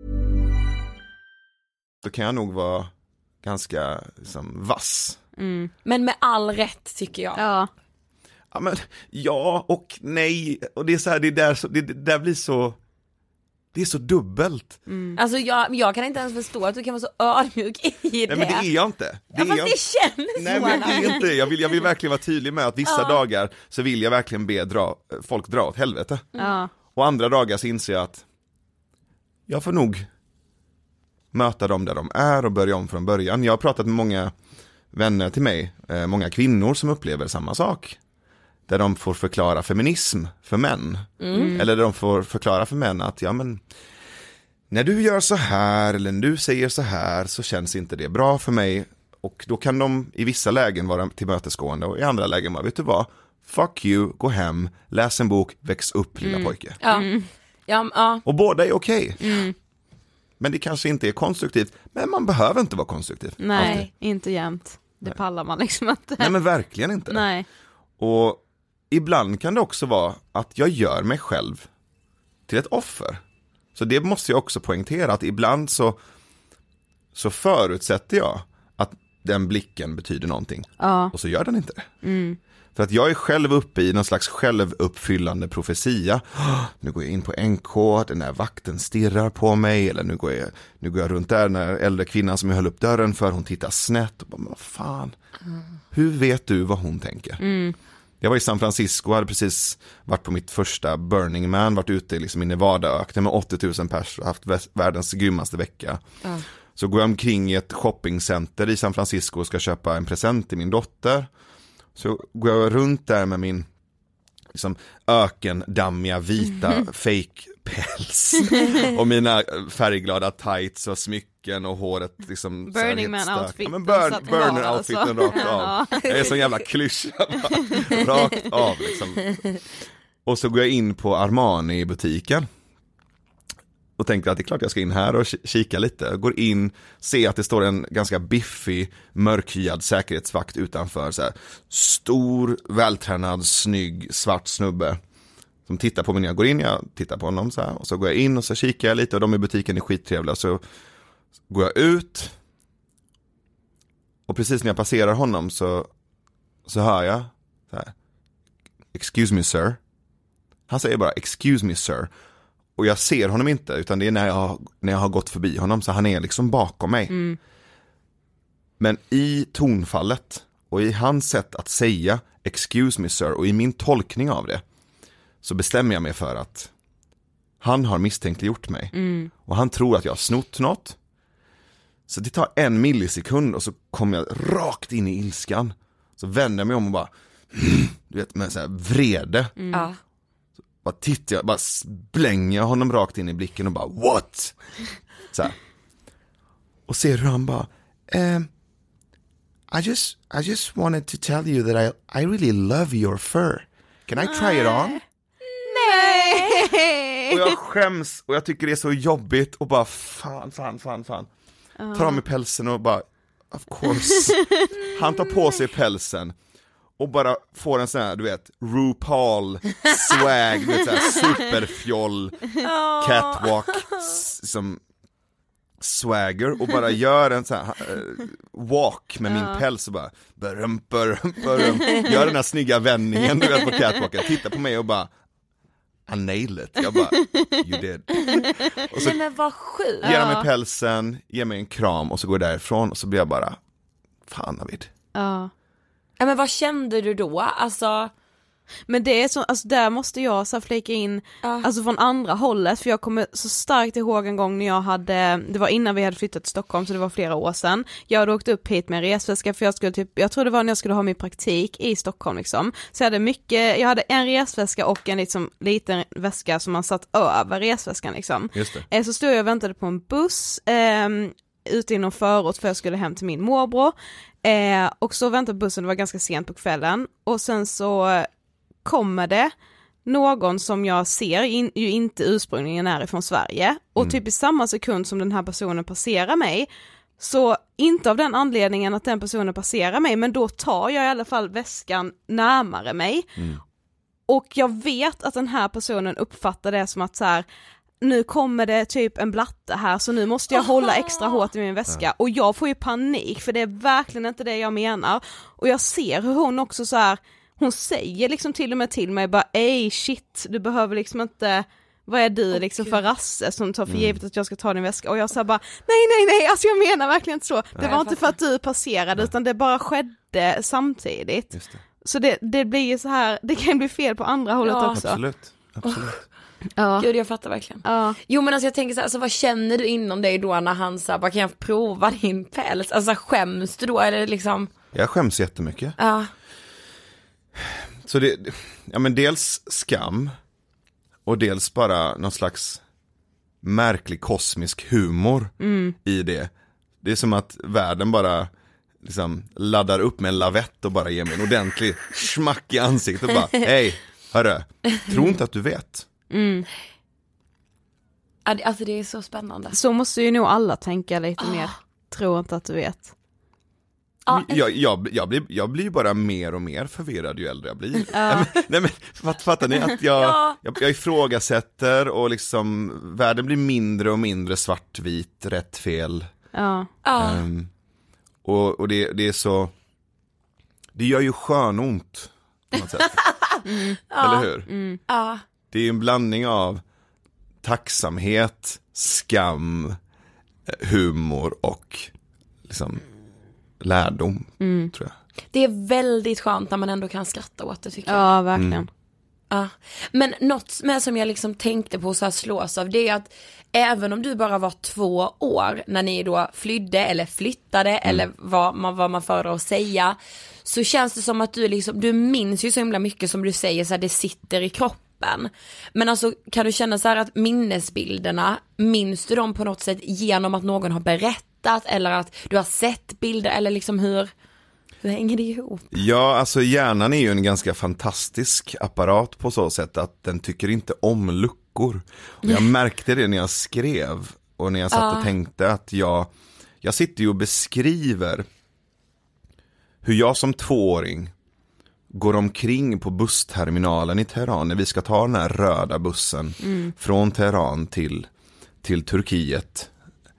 Då kan jag nog vara ganska liksom, vass.
Mm. Men med all rätt tycker jag.
Ja.
Ja, men, ja och nej. Och det är så här, det där, det, det där blir så... Det är så dubbelt.
Mm. Alltså jag, jag kan inte ens förstå att du kan vara så ödmjuk i det.
Nej, men det är jag inte. Det
ja, fast
jag...
det känns så.
Nej, men det är inte. Jag vill, jag vill verkligen vara tydlig med att vissa ja. dagar så vill jag verkligen be dra, folk dra åt helvete.
Ja.
Och andra dagar så inser jag att jag får nog möta dem där de är och börja om från början. Jag har pratat med många vänner till mig, många kvinnor som upplever samma sak. Där de får förklara feminism för män. Mm. Eller där de får förklara för män att ja men när du gör så här eller när du säger så här så känns inte det bra för mig. Och då kan de i vissa lägen vara tillmötesgående och i andra lägen vara, vet du vad? Fuck you, gå hem, läs en bok, väx upp lilla mm. pojke.
Ja. Mm. Ja, ja.
Och båda är okej. Okay.
Mm.
Men det kanske inte är konstruktivt. Men man behöver inte vara konstruktiv.
Nej,
alltid.
Inte jämt. Det Nej. pallar man liksom inte.
Nej, men verkligen inte.
Nej.
Och ibland kan det också vara att jag gör mig själv till ett offer. Så det måste jag också poängtera, att ibland så, så förutsätter jag att den blicken betyder någonting.
Ja.
Och så gör den inte det.
Mm.
För att jag är själv uppe i någon slags självuppfyllande profetia. Oh, nu går jag in på N K, den här vakten stirrar på mig. Eller nu går jag, nu går jag runt där, när äldre kvinnan som jag höll upp dörren för, hon tittar snett. Och bara, vad fan, mm. hur vet du vad hon tänker?
Mm.
Jag var i San Francisco, hade precis varit på mitt första Burning Man, varit ute liksom i Nevadaöknen med åttio tusen pers och haft världens grymmaste vecka. Mm. Så går jag omkring i ett shoppingcenter i San Francisco och ska köpa en present till min dotter. Så går jag runt där med min liksom ökendammiga vita mm. fake päls och mina färgglada tights och smycken och håret liksom
Burning Man outfit.
Ja, men burn, burner outfiten rakt av. Jag är sån jävla klyscha rakt av liksom. Och så går jag in på Armani i butiken och tänkte att det är klart jag ska in här och kika lite. Jag går in, ser att det står en ganska biffig, mörkhyad säkerhetsvakt utanför. Så här, stor, vältränad, snygg, svart snubbe som tittar på mig när jag går in. Jag tittar på honom så här, och så går jag in och så kikar jag lite och de i butiken är skittrevliga. Så går jag ut och precis när jag passerar honom så, så hör jag så här, excuse me sir. Han säger bara excuse me sir. Och jag ser honom inte, utan det är när jag, när jag har gått förbi honom. Så han är liksom bakom mig. Mm. Men i tonfallet och i hans sätt att säga excuse me sir och i min tolkning av det så bestämmer jag mig för att han har misstänkliggjort mig. Mm. Och han tror att jag har snott något. Så det tar en millisekund och så kommer jag rakt in i ilskan. Så vänder jag mig om och bara du vet, med så här vrede. Mm. Ja. Bara tittar jag, bara splänger honom rakt in i blicken och bara what? Så här. Och ser hur han bara um, I just I just wanted to tell you that I I really love your fur. Can I try it on?
Nej.
Och jag skäms och jag tycker det är så jobbigt och bara fan fan fan fan. Tar av mig pälsen och bara of course. Han tar på sig pälsen. Och bara får en sån här, du vet, RuPaul swag, du vet, så här superfjoll catwalk som swagger och bara gör en sån här uh, walk med min päls och bara börrum, börrum, börrum. Gör den här snygga vändningen, du vet, på catwalken. Tittar på mig och bara I nailed it. Jag bara, you did. Och så
men vad sjukt.
Ger han mig pälsen, ger mig en kram och så går jag därifrån och så blir jag bara fan David.
Ja.
Ja, men vad kände du då? Alltså...
Men det är så, alltså där måste jag så flika in uh. alltså från andra hållet, för jag kommer så starkt ihåg en gång när jag hade, det var innan vi hade flyttat till Stockholm så det var flera år sedan, jag hade åkt upp hit med en resväska för jag skulle typ, jag tror det var när jag skulle ha min praktik i Stockholm liksom, så jag hade mycket, jag hade en resväska och en liksom liten väska som man satt över resväskan liksom.
Just det.
Så stod jag och väntade på en buss eh, ute i någon förort för jag skulle hem till min morbror. Eh, och så väntade bussen, det var ganska sent på kvällen och sen så kommer det någon som jag ser in, ju inte ursprungligen är ifrån Sverige och mm. typ i samma sekund som den här personen passerar mig, så inte av den anledningen att den personen passerar mig, men då tar jag i alla fall väskan närmare mig mm. och jag vet att den här personen uppfattar det som att så här, nu kommer det typ en blatte här så nu måste jag hålla extra hårt i min väska ja. Och jag får ju panik för det är verkligen inte det jag menar och jag ser hur hon också så här, hon säger liksom till och med till mig bara ej shit, du behöver liksom inte, vad är du liksom för rasse som tar för givet att jag ska ta din väska, och jag sa bara nej nej nej, alltså jag menar verkligen inte så, det nej, var inte för att du passerade nej. Utan det bara skedde samtidigt. Just det. Så det, det blir ju så här, det kan bli fel på andra hållet ja. Också.
Absolut, absolut. Oh.
Ja. Gud, jag fattar verkligen. Ja. Jo, men alltså jag tänker så här, alltså, vad känner du inom dig då när han så här, bara kan jag prova din päls? Alltså skäms du då eller liksom?
Jag skäms jättemycket.
Ja.
Så det, ja men dels skam och dels bara någon slags märklig kosmisk humor mm. i det. Det är som att världen bara liksom laddar upp med en lavett och bara ger mig en ordentlig smack i ansiktet och bara hej, hörru, tro inte att du vet.
Mm. Alltså det är så spännande.
Så måste ju nog alla tänka lite oh. mer. Tro inte att du vet.
Ah, jag, jag, jag, blir, jag blir bara mer och mer förvirrad ju äldre jag blir. Ja. Nej, men, nej, men fatt, fattar ni att jag, ja. jag, jag ifrågasätter och liksom världen blir mindre och mindre svartvit, rätt, fel.
Ja.
Um, och och det, det är så, det gör ju skönont på något sätt. mm. Eller hur?
Mm. Ja.
Det är en blandning av tacksamhet, skam, humor och liksom lärdom,
mm.
tror jag.
Det är väldigt skönt när man ändå kan skratta åt det, tycker jag.
Ja, verkligen. Mm.
Ja. Men något med som jag liksom tänkte på så här slås av, det är att även om du bara var två år när ni då flydde eller flyttade mm. eller vad man, vad man föredrar att säga, så känns det som att du liksom, du minns ju så himla mycket som du säger så här, det sitter i kroppen. Men alltså kan du känna så här att minnesbilderna, minns du dem på något sätt genom att någon har berättat eller att du har sett bilder eller liksom hur... Hur hänger det ihop?
Ja, alltså hjärnan är ju en ganska fantastisk apparat på så sätt att den tycker inte om luckor. Och jag märkte det när jag skrev och när jag satt och tänkte att jag, jag sitter ju och beskriver hur jag som tvååring går omkring på bussterminalen i Teheran när vi ska ta den här röda bussen mm. från Teheran till, till Turkiet.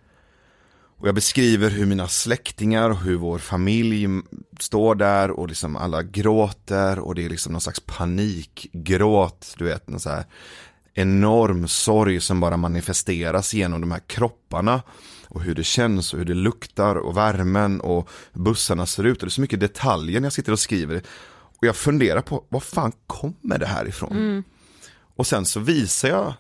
Och jag beskriver hur mina släktingar och hur vår familj står där och liksom alla gråter och det är liksom någon slags panikgråt, du vet, en så här enorm sorg som bara manifesteras genom de här kropparna och hur det känns och hur det luktar och värmen och bussarna ser ut och det är så mycket detaljer när jag sitter och skriver och jag funderar på vad fan kommer det här ifrån? Mm. Och sen så visar jag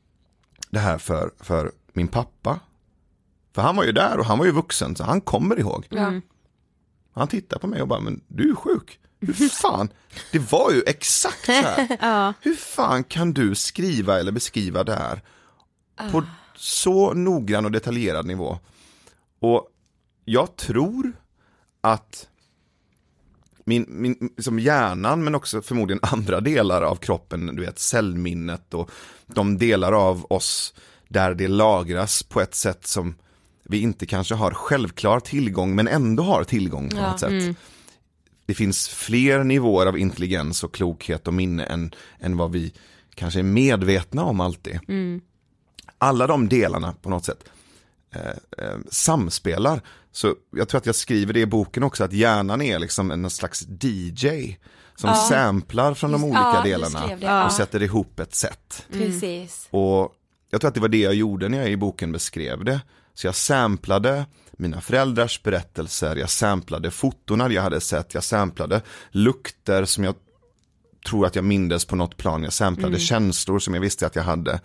det här för, för min pappa. För han var ju där och han var ju vuxen så han kommer ihåg. Mm. Han tittar på mig och bara, men du är sjuk. Hur fan? Det var ju exakt så här. Ja. Hur fan kan du skriva eller beskriva det här på så noggrann och detaljerad nivå? Och jag tror att min, min som hjärnan men också förmodligen andra delar av kroppen, du vet cellminnet och de delar av oss där det lagras på ett sätt som vi inte kanske har självklar tillgång men ändå har tillgång på ja, något sätt. Mm. Det finns fler nivåer av intelligens och klokhet och minne än, än vad vi kanske är medvetna om alltid. Mm. Alla de delarna på något sätt eh, eh, samspelar. Så jag tror att jag skriver det i boken också att hjärnan är liksom en slags D J som ja. samplar från de olika ja, delarna och sätter ihop ett sätt.
Mm. Precis.
Och jag tror att det var det jag gjorde när jag i boken beskrev det. Så jag samplade mina föräldrars berättelser, jag samplade fotorna jag hade sett, jag samplade lukter som jag tror att jag mindes på något plan, jag samplade mm. känslor som jag visste att jag hade.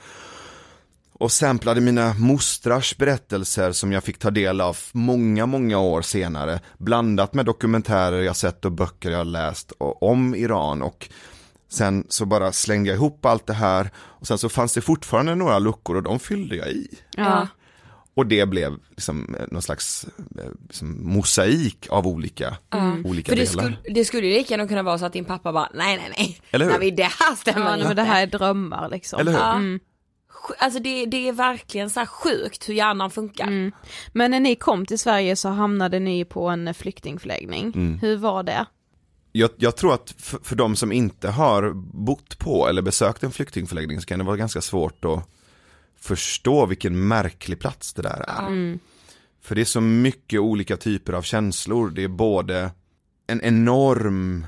Och samplade mina mostrars berättelser som jag fick ta del av många, många år senare. Blandat med dokumentärer jag sett och böcker jag läst om Iran. Och sen så bara slängde jag ihop allt det här. Och sen så fanns det fortfarande några luckor och de fyllde jag i.
Ja.
Och det blev liksom någon slags liksom, mosaik av olika, mm. olika
För det
delar.
Skulle, det skulle ju lika gärna kunna vara så att din pappa bara, nej, nej, nej.
Eller hur?
Nej, det här stämmer
ja,
inte.
Men det här är drömmar liksom.
Eller hur?
Ja. Mm. Alltså det, det är verkligen så här sjukt hur hjärnan funkar.
Mm. Men när ni kom till Sverige så hamnade ni på en flyktingförläggning. Mm. Hur var det?
Jag, jag tror att för, för de som inte har bott på eller besökt en flyktingförläggning så kan det vara ganska svårt att förstå vilken märklig plats det där är. Mm. För det är så mycket olika typer av känslor. Det är både en enorm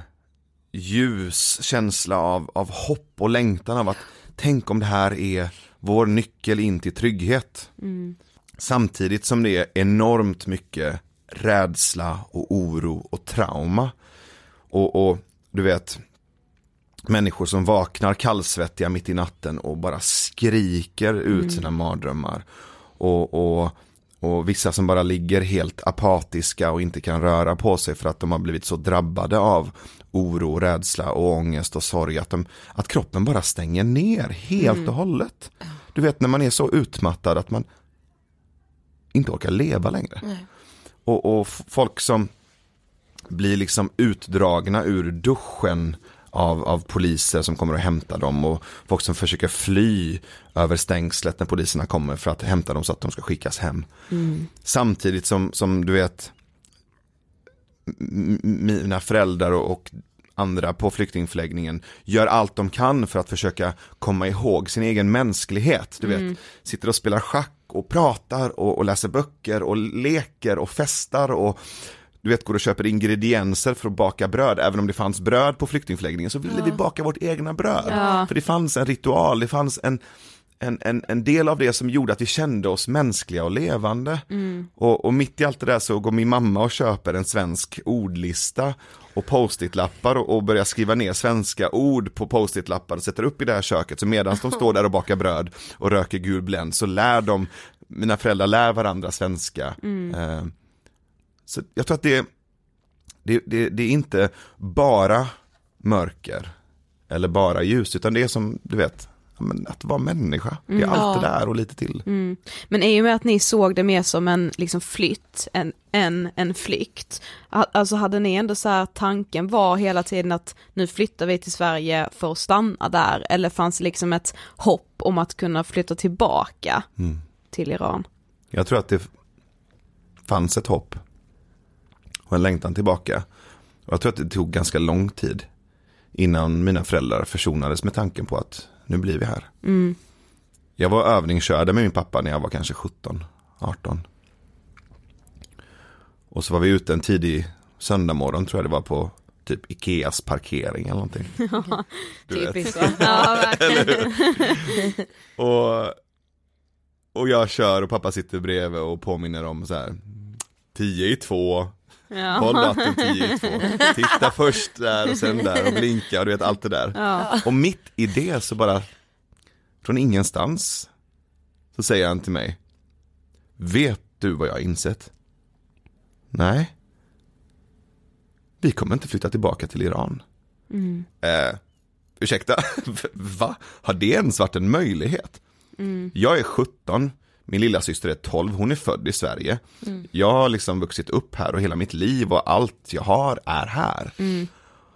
ljus känsla av, av hopp och längtan av att tänk om det här är vår nyckel in till trygghet. Mm. Samtidigt som det är enormt mycket rädsla och oro och trauma. Och, och du vet, människor som vaknar kallsvettiga mitt i natten och bara skriker ut mm. sina mardrömmar. Och, och, och vissa som bara ligger helt apatiska och inte kan röra på sig för att de har blivit så drabbade av oro, rädsla och ångest och sorg att, de, att kroppen bara stänger ner helt mm. och hållet. Du vet när man är så utmattad att man inte orkar leva längre. Nej. Och, och folk som blir liksom utdragna ur duschen av, av poliser som kommer och hämtar dem och folk som försöker fly över stängslet när poliserna kommer för att hämta dem så att de ska skickas hem. Mm. Samtidigt som, som du vet m- mina föräldrar och, och andra på flyktingförläggningen gör allt de kan för att försöka komma ihåg sin egen mänsklighet. Du mm. vet, sitter och spelar schack och pratar och, och läser böcker och leker och festar och du vet, går och köper ingredienser för att baka bröd. Även om det fanns bröd på flyktingförläggningen så ville ja. vi baka vårt egna bröd. Ja. För det fanns en ritual, det fanns en, en, en, en del av det som gjorde att vi kände oss mänskliga och levande. Mm. Och, och mitt i allt det där så går min mamma och köper en svensk ordlista och post-it-lappar och, och börjar skriva ner svenska ord på post-it-lappar och sätter upp i det här köket. Så medan de står där och bakar bröd och röker gul Blend så lär de, mina föräldrar lär varandra svenska. Mm. Eh, så jag tror att det, det, det, det är inte bara mörker eller bara ljus, utan det är som, du vet, att vara människa. Det är mm, allt det där och lite till.
Mm. Men i och med att ni såg det mer som en liksom flytt än en, en flykt. Alltså hade ni ändå så här, tanken var hela tiden att nu flyttar vi till Sverige för att stanna där, eller fanns liksom ett hopp om att kunna flytta tillbaka mm. till Iran?
Jag tror att det fanns ett hopp och en längtan tillbaka. Och jag tror att det tog ganska lång tid innan mina föräldrar försonades med tanken på att nu blir vi här. Mm. Jag var övningskörde med min pappa när jag var kanske sjutton arton. Och så var vi ute en tidig söndagmorgon, tror jag det var, på typ Ikeas parkering eller någonting.
Ja, typiskt. Ja, verkligen.
och, och jag kör och pappa sitter bredvid och påminner om så här tio i två. Ja. Håll ratten tio i två. Titta först där och sen där och blinka och du vet allt det där. Ja. Och mitt i det så bara från ingenstans så säger han till mig: vet du vad jag har insett? Nej. Vi kommer inte flytta tillbaka till Iran. Mm. Eh, ursäkta, va? Har det ens varit en möjlighet? Mm. Jag är sjutton. Min lilla syster är tolv, hon är född i Sverige. Mm. Jag har liksom vuxit upp här och hela mitt liv och allt jag har är här. Mm.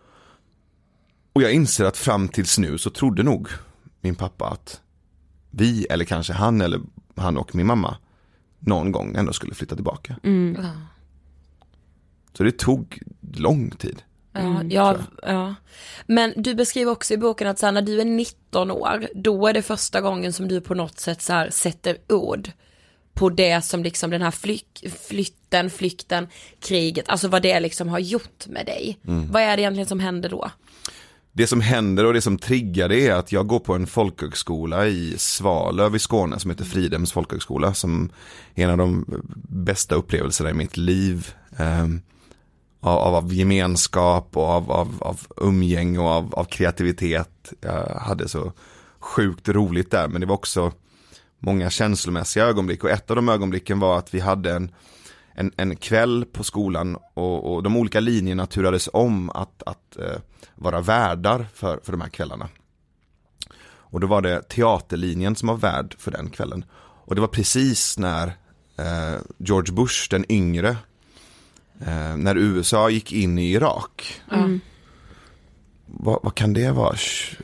Och jag inser att fram tills nu så trodde nog min pappa att vi, eller kanske han eller han och min mamma, någon gång ändå skulle flytta tillbaka. Mm. Så det tog lång tid.
Mm, ja, ja. Men du beskriver också i boken att så här, när du är nitton år, då är det första gången som du på något sätt så här, sätter ord på det som liksom den här flyk, flytten, flykten, kriget, alltså vad det liksom har gjort med dig. Mm. Vad är det egentligen som händer då?
Det som händer och det som triggar det är att jag går på en folkhögskola i Svalöv i Skåne som heter Fridhems folkhögskola, som är en av de bästa upplevelserna i mitt liv. Um, Av, av gemenskap och av, av, av umgäng och av, av kreativitet. Jag hade så sjukt roligt där, men det var också många känslomässiga ögonblick, och ett av de ögonblicken var att vi hade en, en, en kväll på skolan och, och de olika linjerna turades om att, att uh, vara värdar för, för de här kvällarna. Och då var det teaterlinjen som var värd för den kvällen. Och det var precis när uh, George Bush, den yngre, Eh, när U S A gick in i Irak. Mm. Vad, vad kan det vara?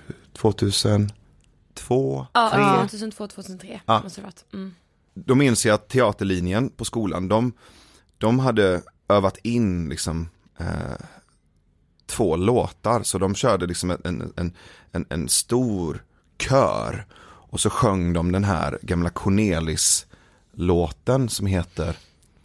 tjugohundratvå?
Ja, tjugohundratvå tjugohundratre. Ja. Måste det varit. Mm.
Då minns jag att teaterlinjen på skolan, de, de hade övat in liksom eh, två låtar. Så de körde liksom en, en, en, en stor kör. Och så sjöng de den här gamla Cornelis-låten som heter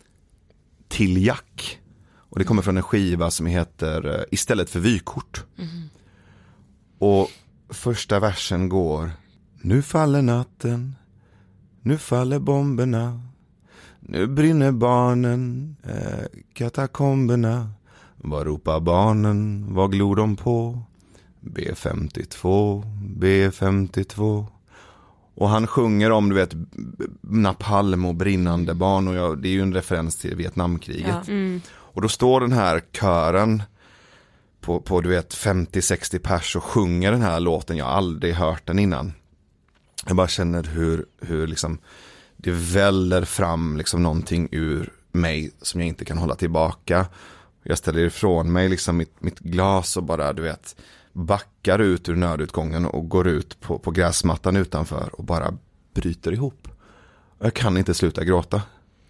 Till Jack. Och det kommer från en skiva som heter uh, Istället för vykort. Mm. Och första versen går: nu faller natten, nu faller bomberna, nu brinner barnen, eh, katakomberna. Vad ropar barnen, vad glor de på? B femtiotvå, B femtiotvå. Och han sjunger om, du vet, napalm och brinnande barn. Och jag, det är ju en referens till Vietnamkriget. Ja. Mm. Och då står den här kören på, på du vet, femtio sextio pers och sjunger den här låten. Jag har aldrig hört den innan. Jag bara känner hur, hur liksom det väller fram liksom någonting ur mig som jag inte kan hålla tillbaka. Jag ställer ifrån mig liksom mitt, mitt glas och bara, du vet, backar ut ur nödutgången och går ut på, på gräsmattan utanför och bara bryter ihop. Jag kan inte sluta gråta.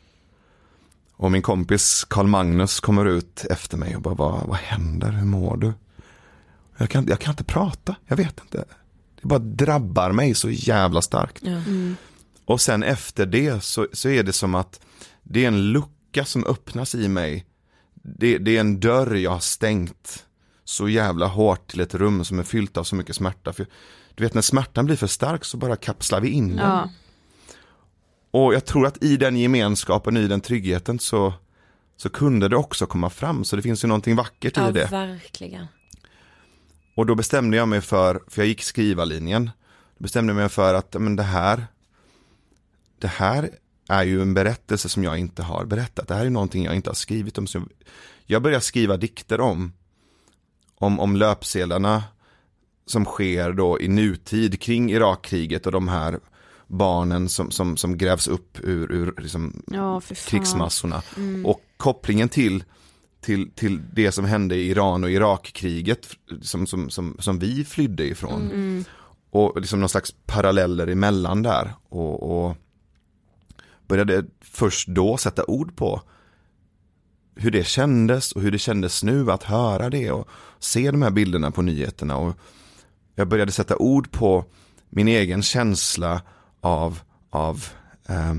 Och min kompis Carl Magnus kommer ut efter mig och bara, vad, vad händer? Hur mår du? Jag kan, jag kan inte prata, jag vet inte. Det bara drabbar mig så jävla starkt. Ja. Mm. Och sen efter det så, så är det som att det är en lucka som öppnas i mig. Det, det är en dörr jag har stängt så jävla hårt till ett rum som är fyllt av så mycket smärta. För du vet när smärtan blir för stark så bara kapslar vi in den.
Ja.
Och jag tror att i den gemenskapen, i den tryggheten så, så kunde det också komma fram. Så det finns ju någonting vackert i
ja,
det.
Verkligen.
Och då bestämde jag mig för, för jag gick skrivarlinjen. Då bestämde jag mig för att men det här, det här är ju en berättelse som jag inte har berättat. Det här är någonting jag inte har skrivit om. Så jag började skriva dikter om, om, om löpsedlarna som sker då i nutid kring Irakkriget och de här barnen som, som, som grävs upp ur, ur liksom
ja,
krigsmassorna.
Mm.
Och kopplingen till, till, till det som hände i Iran och Irakkriget som, som, som, som vi flydde ifrån.
Mm.
Och liksom någon slags paralleller emellan där. Och, och började först då sätta ord på hur det kändes och hur det kändes nu att höra det och se de här bilderna på nyheterna. Och jag började sätta ord på min egen känsla av, av, eh,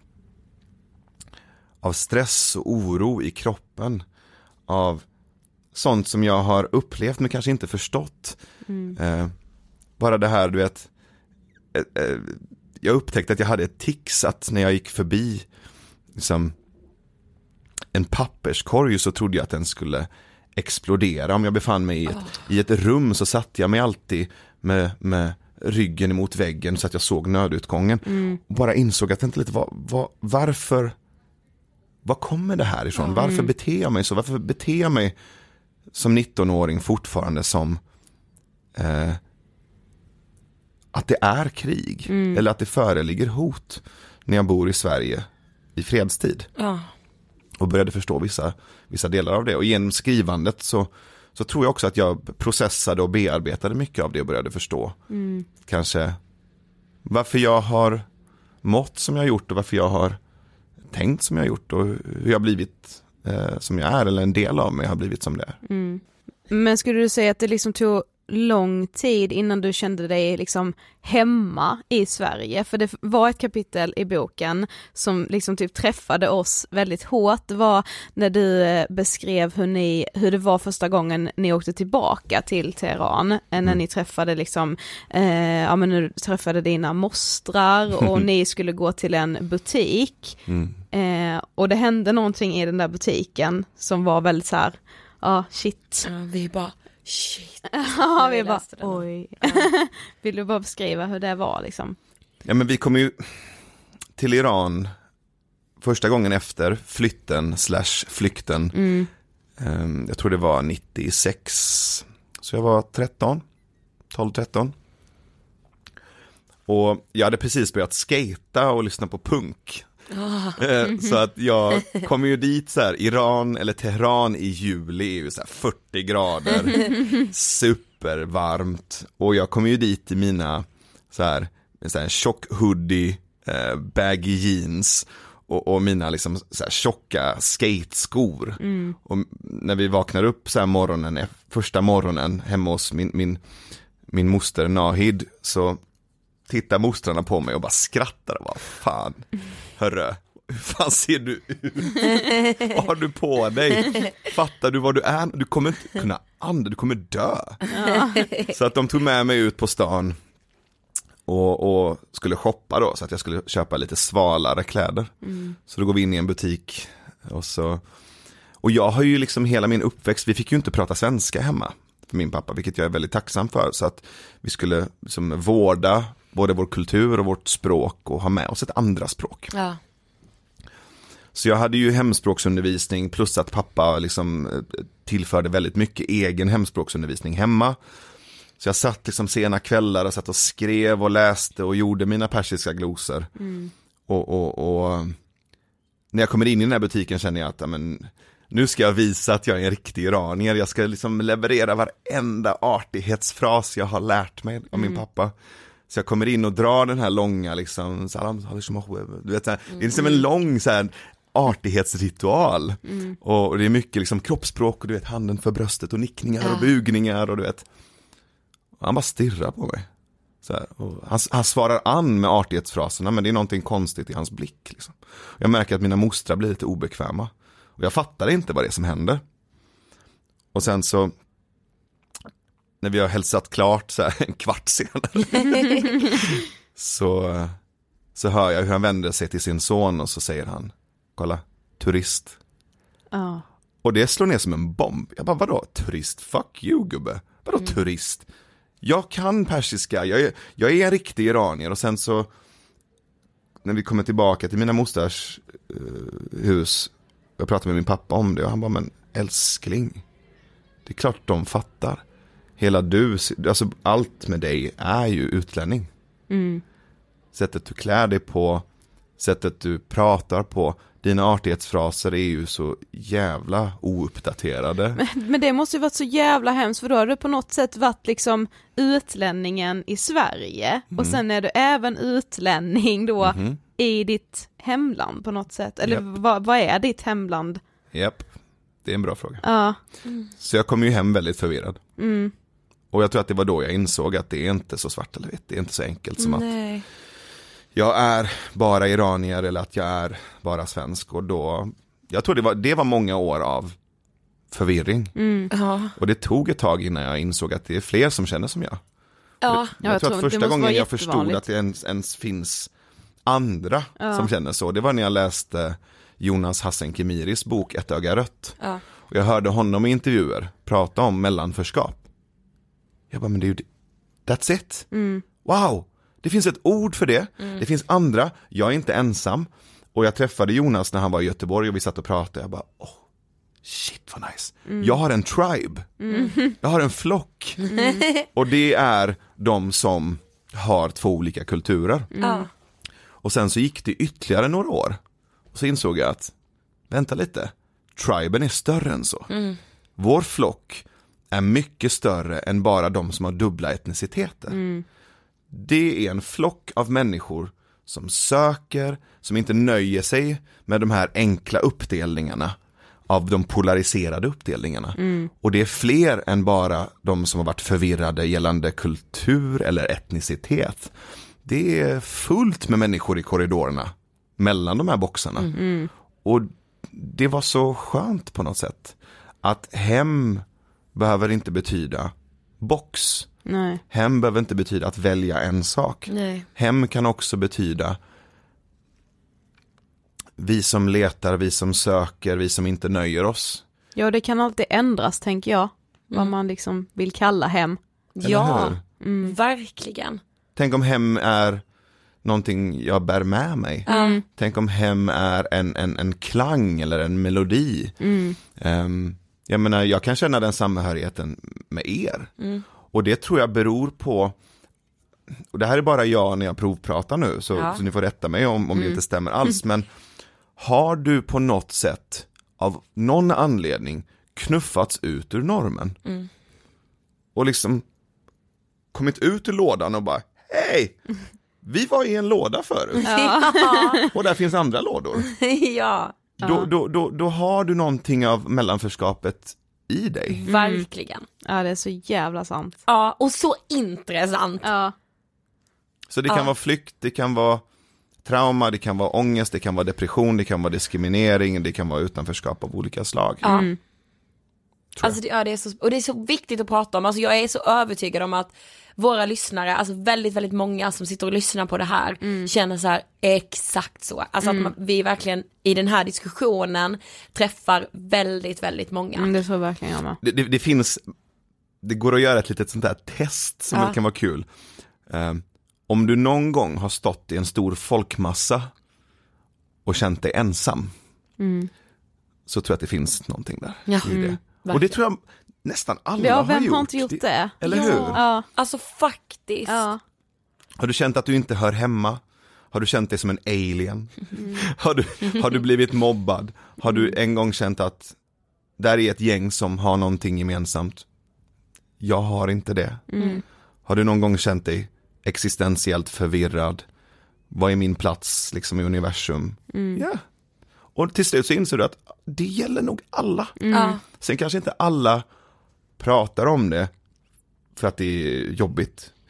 av stress och oro i kroppen. Av sånt som jag har upplevt men kanske inte förstått.
Mm.
Eh, bara det här, du vet, eh, eh, jag upptäckte att jag hade ett tics att när jag gick förbi liksom, en papperskorg så trodde jag att den skulle explodera. Om jag befann mig i ett, oh. i ett rum så satt jag mig alltid med, med ryggen emot väggen så att jag såg nödutgången. Mm. Och bara insåg att inte lite var, var, varför var kommer det här ifrån? Mm. Varför beter jag mig så? Varför beter jag mig som nittonåring fortfarande som eh, att det är krig mm. eller att det föreligger hot när jag bor i Sverige i fredstid.
Ja.
Och började förstå vissa, vissa delar av det. Och genom skrivandet så, så tror jag också att jag processade och bearbetade mycket av det och började förstå.
Mm.
Kanske varför jag har mått som jag har gjort och varför jag har tänkt som jag har gjort och hur jag har blivit eh, som jag är eller en del av mig har blivit som det är.
Mm. Men skulle du säga att det liksom tog lång tid innan du kände dig liksom hemma i Sverige? För det var ett kapitel i boken som liksom typ träffade oss väldigt hårt. Det var när du beskrev hur, ni, hur det var första gången ni åkte tillbaka till Teheran. När mm. ni träffade liksom eh, ja men nu träffade dina mostrar och ni skulle gå till en butik. Mm. Eh, och det hände någonting i den där butiken som var väldigt så här, ja shit.
Ja, vi bara shit.
Ja, vi bara, oj. Ja. Vill du bara beskriva hur det var liksom?
Ja, men vi kom ju till Iran första gången efter flytten slash flykten.
Mm.
Um, jag tror det var nittiosex. Så jag var tretton. tolv tretton. Och jag hade precis börjat skata och lyssna på punk.
Oh.
Så att jag kom ju dit så här, Iran eller Teheran i juli är ju så här fyrtio grader, supervarmt. Och jag kom ju dit i mina så här, så här tjock hoodie, eh, baggy jeans och, och mina liksom så här tjocka skateskor.
Mm.
Och när vi vaknar upp så här morgonen, första morgonen hemma hos min, min, min moster Nahid, så tittar mostrarna på mig och bara skrattar och bara, fan, hörru, hur fan ser du ut? Vad har du på dig? Fattar du vad du är? Du kommer inte kunna andas, du kommer dö.
Ja.
Så att de tog med mig ut på stan och, och skulle shoppa då, så att jag skulle köpa lite svalare kläder.
Mm.
Så då går vi in i en butik och så, och jag har ju liksom hela min uppväxt, vi fick ju inte prata svenska hemma för min pappa, vilket jag är väldigt tacksam för, så att vi skulle liksom vårda både vår kultur och vårt språk och ha med oss ett andra språk.
Ja.
Så jag hade ju hemspråksundervisning plus att pappa liksom tillförde väldigt mycket egen hemspråksundervisning hemma. Så jag satt liksom sena kvällar och satt och skrev och läste och gjorde mina persiska glosor.
Mm.
Och, och, och när jag kommer in i den här butiken känner jag att ja, men, nu ska jag visa att jag är en riktig iranier. Jag ska liksom leverera varenda artighetsfras jag har lärt mig av min
Mm.
pappa. Så jag kommer in och drar den här långa liksom, du vet, så här, det är liksom en lång så här artighetsritual.
Mm.
Och det är mycket liksom kroppsspråk och du vet, handen för bröstet och nickningar
Ja.
och bugningar och du vet. Och han bara stirrar på mig. Så här, och han, han svarar an med artighetsfraserna, men det är någonting konstigt i hans blick liksom. Jag märker att mina mostrar blir lite obekväma. Och jag fattar inte vad det är som händer. Och sen så när vi har hälsat klart så här, en kvart senare så, så hör jag hur han vänder sig till sin son och så säger han, kolla, turist.
Ja.
Och det slår ner som en bomb. Jag bara, vadå turist? Fuck you gubbe. Vadå mm. turist? Jag kan persiska, jag är, jag är en riktig iranier. Och sen så när vi kommer tillbaka till mina mosters uh, hus, jag pratade med min pappa om det och han bara, men älskling, det är klart de fattar. Hela du, alltså allt med dig är ju utlänning.
Mm.
Sättet du klär dig på, sättet du pratar på, dina artighetsfraser är ju så jävla ouppdaterade.
Men, men det måste ju varit så jävla hemskt, för då har du på något sätt varit liksom utlänningen i Sverige. Mm. Och sen är du även utlänning då mm. i ditt hemland på något sätt. Eller yep. vad, vad är ditt hemland?
Japp, yep. Det är en bra fråga.
Ja.
Mm. Så jag kom ju hem väldigt förvirrad.
Mm.
Och jag tror att det var då jag insåg att det är inte så svart eller vitt. Det är inte så enkelt som
Nej.
att jag är bara iranier eller att jag är bara svensk. Och då, jag tror det var, det var många år av förvirring.
Mm.
Ja.
Och det tog ett tag innan jag insåg att det är fler som känner som jag.
Ja.
Jag,
jag,
jag tror
tror
att första gången jag förstod att det ens, ens finns andra ja. som känner så. Det var när jag läste Jonas Hassan Kemiris bok Ett öga rött.
Ja.
Och jag hörde honom i intervjuer prata om mellanförskap. Jag bara, men det är ju that's it.
Mm.
Wow, det finns ett ord för det. Mm. Det finns andra, jag är inte ensam. Och jag träffade Jonas när han var i Göteborg och vi satt och pratade. Jag bara, åh, oh, shit vad nice. Mm. Jag har en tribe.
Mm.
Jag har en flock. Mm. Och det är de som har två olika kulturer.
Mm.
Och sen så gick det ytterligare några år. Och så insåg jag att, vänta lite, triben är större än så.
Mm.
Vår flock är mycket större än bara de som har dubbla etniciteter.
Mm.
Det är en flock av människor som söker, som inte nöjer sig med de här enkla uppdelningarna av de polariserade uppdelningarna.
Mm.
Och det är fler än bara de som har varit förvirrade gällande kultur eller etnicitet. Det är fullt med människor i korridorerna mellan de här boxarna.
Mm.
Och det var så skönt på något sätt att hem behöver inte betyda box.
Nej.
Hem behöver inte betyda att välja en sak.
Nej.
Hem kan också betyda vi som letar, vi som söker, vi som inte nöjer oss.
Ja, det kan alltid ändras, tänker jag. Vad
Mm.
man liksom vill kalla hem.
Eller
Ja,
hur?
Mm.
verkligen.
Tänk om hem är någonting jag bär med mig.
Mm.
Tänk om hem är en, en, en klang eller en melodi.
Mm.
Um, jag menar, jag kan känna den samhörigheten med er.
Mm.
Och det tror jag beror på, och det här är bara jag när jag provpratar nu, så,
Ja.
så ni får rätta mig om, om
Mm.
det inte stämmer alls. Men har du på något sätt, av någon anledning, knuffats ut ur normen?
Mm.
Och liksom kommit ut ur lådan och bara, hej! Vi var i en låda förut.
Ja.
Och där finns andra lådor.
Ja.
Då, då, då, då har du någonting av mellanförskapet i dig.
Mm. Verkligen.
Ja, det är så jävla sant.
Ja, och så intressant.
Ja.
Så det kan
Ja.
vara flykt, det kan vara trauma, det kan vara ångest, det kan vara depression, det kan vara diskriminering, det kan vara utanförskap av olika slag.
Ja.
Mm.
Alltså det, ja, det är så, och det är så viktigt att prata om. Alltså jag är så övertygad om att våra lyssnare, alltså väldigt, väldigt många som sitter och lyssnar på det här
Mm.
känner så här exakt så. Alltså
Mm.
att man, vi verkligen i den här diskussionen träffar väldigt, väldigt många.
Mm, det tror jag verkligen jag med.
Det, det, det finns, det går att göra ett litet sånt här test som
Ja.
kan vara kul. Um, om du någon gång har stått i en stor folkmassa och känt dig ensam,
Mm.
så tror jag att det finns någonting där
Ja.
i det.
Mm.
Och det tror jag nästan alla
Ja,
har
vem
gjort.
har inte gjort det?
Eller
Ja.
hur?
Ja.
Alltså faktiskt.
Ja.
Har du känt att du inte hör hemma? Har du känt dig som en alien?
Mm.
Har, du, har du blivit mobbad? Har du en gång känt att där är ett gäng som har någonting gemensamt? Jag har inte det.
Mm.
Har du någon gång känt dig existentiellt förvirrad? Vad är min plats liksom i universum?
Mm.
Ja. Och till slut så inser du att det gäller nog alla.
Ja.
Sen kanske inte alla pratar om det för att det är jobbigt.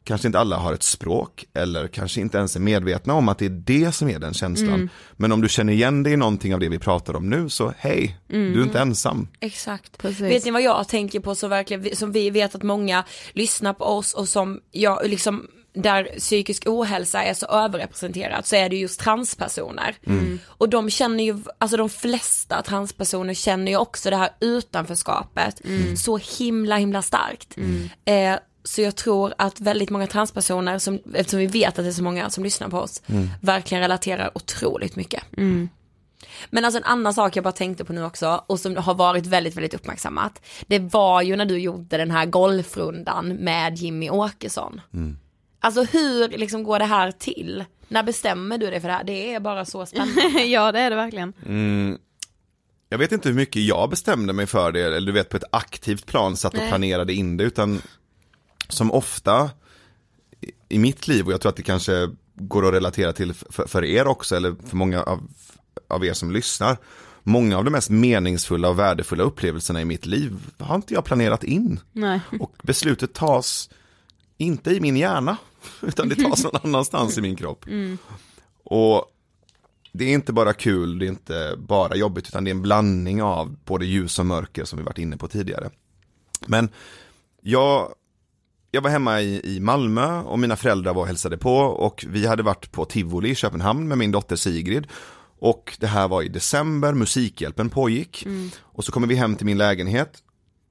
kanske inte alla har ett språk eller kanske inte ens är medvetna om att det är det som är den känslan. Mm. Men om du känner igen dig i någonting av det vi pratar om nu, så hej, mm. du är inte ensam.
Exakt. Precis. Vet ni vad jag tänker på, så verkligen, som vi vet att många lyssnar på oss och som jag liksom, där psykisk ohälsa är så överrepresenterat, så är det just transpersoner. Mm. Och de känner ju, alltså de flesta transpersoner känner ju också det här utanförskapet mm. så himla himla starkt. Mm. Eh, så jag tror att väldigt många transpersoner, som, eftersom vi vet att det är så många som lyssnar på oss, mm. verkligen relaterar otroligt mycket. Mm. Men alltså en annan sak jag bara tänkte på nu också, och som har varit väldigt, väldigt uppmärksammat, det var ju när du gjorde den här golfrundan med Jimmy Åkesson. Mm. Alltså hur liksom går det här till? När bestämmer du dig för det här? Det är bara så spännande.
Ja, det är det verkligen.
Mm. Jag vet inte hur mycket jag bestämde mig för det, eller du vet på ett aktivt plan satt och Nej. planerade in det, utan som ofta i mitt liv, och jag tror att det kanske går att relatera till för, för er också, eller för många av, av er som lyssnar, många av de mest meningsfulla och värdefulla upplevelserna i mitt liv har inte jag planerat in.
Nej.
Och beslutet tas inte i min hjärna, utan det tas någon annanstans i min kropp. Mm. Och det är inte bara kul, det är inte bara jobbigt, utan det är en blandning av både ljus och mörker som vi varit inne på tidigare. Men jag, jag var hemma i, i Malmö och mina föräldrar var och hälsade på, och vi hade varit på Tivoli i Köpenhamn med min dotter Sigrid. Och det här var i december, Musikhjälpen pågick. Mm. Och så kommer vi hem till min lägenhet.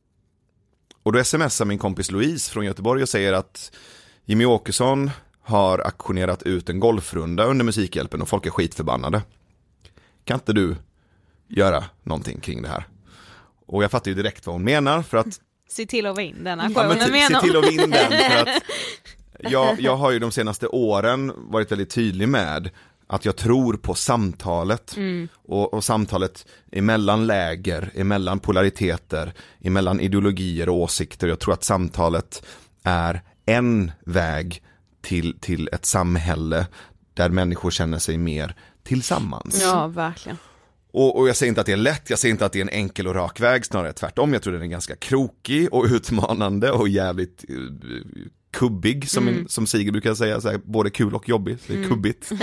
Och då smsar min kompis Louise från Göteborg och säger att Jimmy Åkesson har aktionerat ut en golfrunda under Musikhjälpen och folk är skitförbannade. Kan inte du göra någonting kring det här? Och jag fattar ju direkt vad hon menar, för att
se till att vinna den
aktionen. Ja, men t- se till att vinna den, för att jag, jag har ju de senaste åren varit väldigt tydlig med att jag tror på samtalet mm. och, och samtalet emellan läger, emellan polariteter, emellan ideologier och åsikter. Jag tror att samtalet är en väg till, till ett samhälle där människor känner sig mer tillsammans.
Ja, verkligen.
Och, och jag säger inte att det är lätt, jag säger inte att det är en enkel och rak väg, snarare tvärtom. Jag tror den är ganska krokig och utmanande och jävligt uh, kubbig, som, mm. en, som Sigrid brukar säga, så här, både kul och jobbig, så det är mm. kubbigt.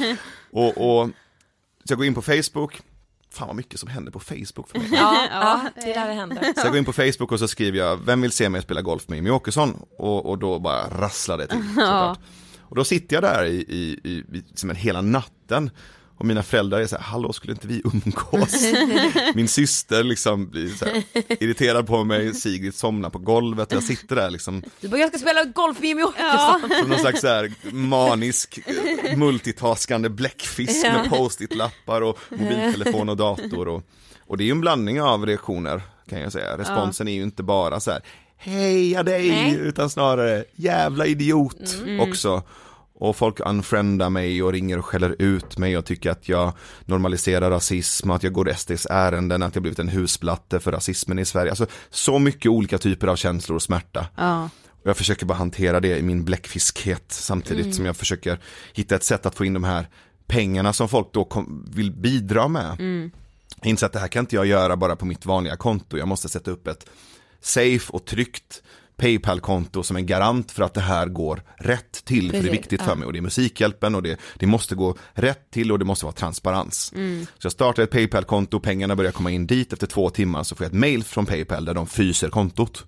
och, och så jag går in på Facebook. Fan vad mycket som händer på Facebook för mig.
Ja, ja, det är där det händer.
Så jag går in på Facebook och så skriver jag, vem vill se mig spela golf med Jimmy Åkesson? Och, och då bara rasslar det till. Ja. Och då sitter jag där i, i, i, i som en hela natten. Och mina föräldrar är så här, hallå, skulle inte vi umgås? Min syster liksom blir så här irriterad på mig, Sigrid somnar på golvet och jag sitter där liksom.
Du bara, jag ska spela golf med Jimmy Åkesson.
Ja. Som någon slags så här manisk, multitaskande bläckfisk ja. med post-it-lappar och mobiltelefon och dator. Och, och det är ju en blandning av reaktioner, kan jag säga. Responsen ja. är ju inte bara så här, heja dig, Nej. utan snarare jävla idiot mm. också. Och folk unfriendar mig och ringer och skäller ut mig och tycker att jag normaliserar rasism, att jag går S D:s ärenden, att jag blivit en husblatte för rasismen i Sverige. Alltså så mycket olika typer av känslor och smärta. Ja. Och jag försöker bara hantera det i min bläckfiskhet samtidigt mm. som jag försöker hitta ett sätt att få in de här pengarna som folk då kom, vill bidra med. Mm. Jag inser att det här kan inte jag göra bara på mitt vanliga konto. Jag måste sätta upp ett safe och tryggt PayPal-konto som en garant för att det här går rätt till. Precis, för det är viktigt ja. för mig, och det är Musikhjälpen och det, det måste gå rätt till och det måste vara transparens. Mm. Så jag startar ett PayPal-konto, pengarna börjar komma in dit, efter två timmar så får jag ett mail från PayPal där de fryser kontot.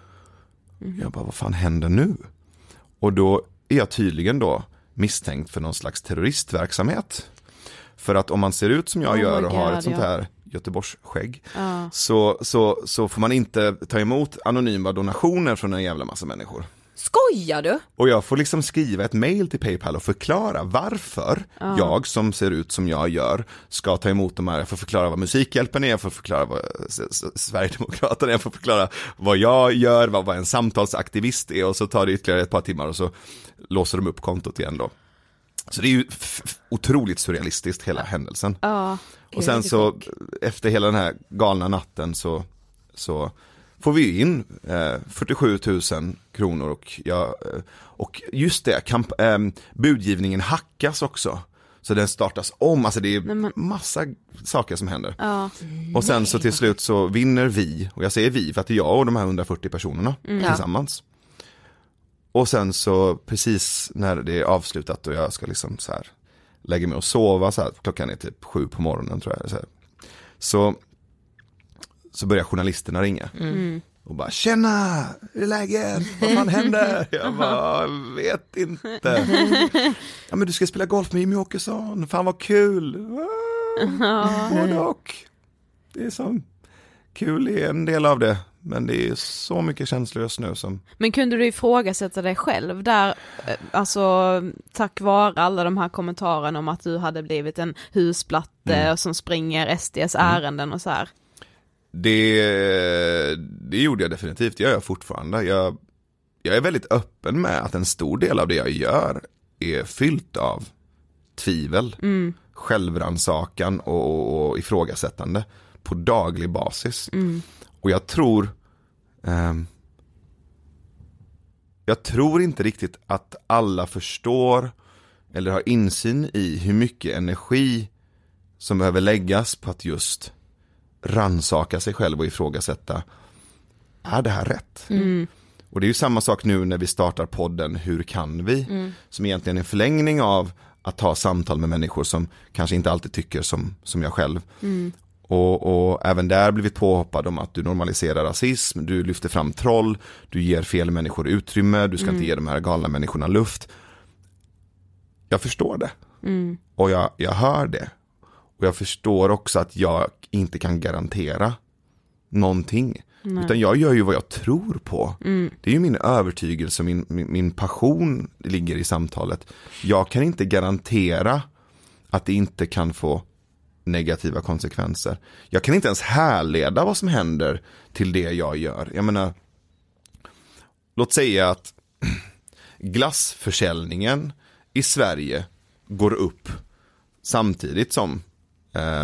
Mm. Jag bara, vad fan händer nu? Och då är jag tydligen då misstänkt för någon slags terroristverksamhet. För att om man ser ut som jag oh gör och God, har ett sånt här Göteborgs skägg uh. så, så, så får man inte ta emot anonyma donationer från en jävla massa människor.
Skojar du?
Och jag får liksom skriva ett mail till PayPal och förklara varför uh. jag som ser ut som jag gör ska ta emot de här. Jag får förklara vad Musikhjälpen är, jag får förklara vad Sverigedemokraterna är, jag får förklara vad jag gör, vad, vad en samtalsaktivist är, och så tar det ytterligare ett par timmar och så låser de upp kontot igen då. Så det är ju f- f- otroligt surrealistiskt hela händelsen.
Ja,
och sen så chock. Efter hela den här galna natten så, så får vi in eh, fyrtiosju tusen kronor och, jag, eh, och just det, kamp- eh, budgivningen hackas också. Så den startas om, alltså det är men... massa saker som händer.
Ja.
Och sen så till slut så vinner vi, och jag säger vi för att det är jag och de här hundrafyrtio personerna mm. tillsammans. Och sen så precis när det är avslutat och jag ska liksom så här lägga mig och sova så här, klockan är typ sju på morgonen tror jag så här. Så, så börjar journalisterna ringa.
Mm.
Och bara, tjena, hur är läget? Vad fan händer? Jag bara, vet inte. Ja men du ska spela golf med Jimmy Åkesson, fan vad kul. Både och. Det är så kul är en del av det. Men det är så mycket känslor just nu som...
Men kunde du ifrågasätta dig själv där, alltså tack vare alla de här kommentarerna om att du hade blivit en husplatte mm. som springer S D:s mm. ärenden och så här?
Det, det gjorde jag definitivt, det gör jag fortfarande. Jag, jag är väldigt öppen med att en stor del av det jag gör är fyllt av tvivel, mm. självrannsakan och, och, och ifrågasättande på daglig basis. Mm. Och jag tror eh, jag tror inte riktigt att alla förstår eller har insyn i hur mycket energi som behöver läggas på att just rannsaka sig själv och ifrågasätta, är det här rätt? Mm. Och det är ju samma sak nu när vi startar podden Hur kan vi? Mm. Som egentligen är en förlängning av att ta samtal med människor som kanske inte alltid tycker som, som jag själv. Mm. Och, och även där blivit påhoppad om att du normaliserar rasism, du lyfter fram troll, du ger fel människor utrymme, du ska mm. inte ge de här galna människorna luft. Jag förstår det. Mm. Och jag, jag hör det. Och jag förstår också att jag inte kan garantera någonting. Nej. Utan jag gör ju vad jag tror på. Mm. Det är ju min övertygelse, min, min, min passion ligger i samtalet. Jag kan inte garantera att det inte kan få negativa konsekvenser. Jag kan inte ens härleda vad som händer till det jag gör. Jag menar, låt säga att glassförsäljningen i Sverige går upp samtidigt som eh,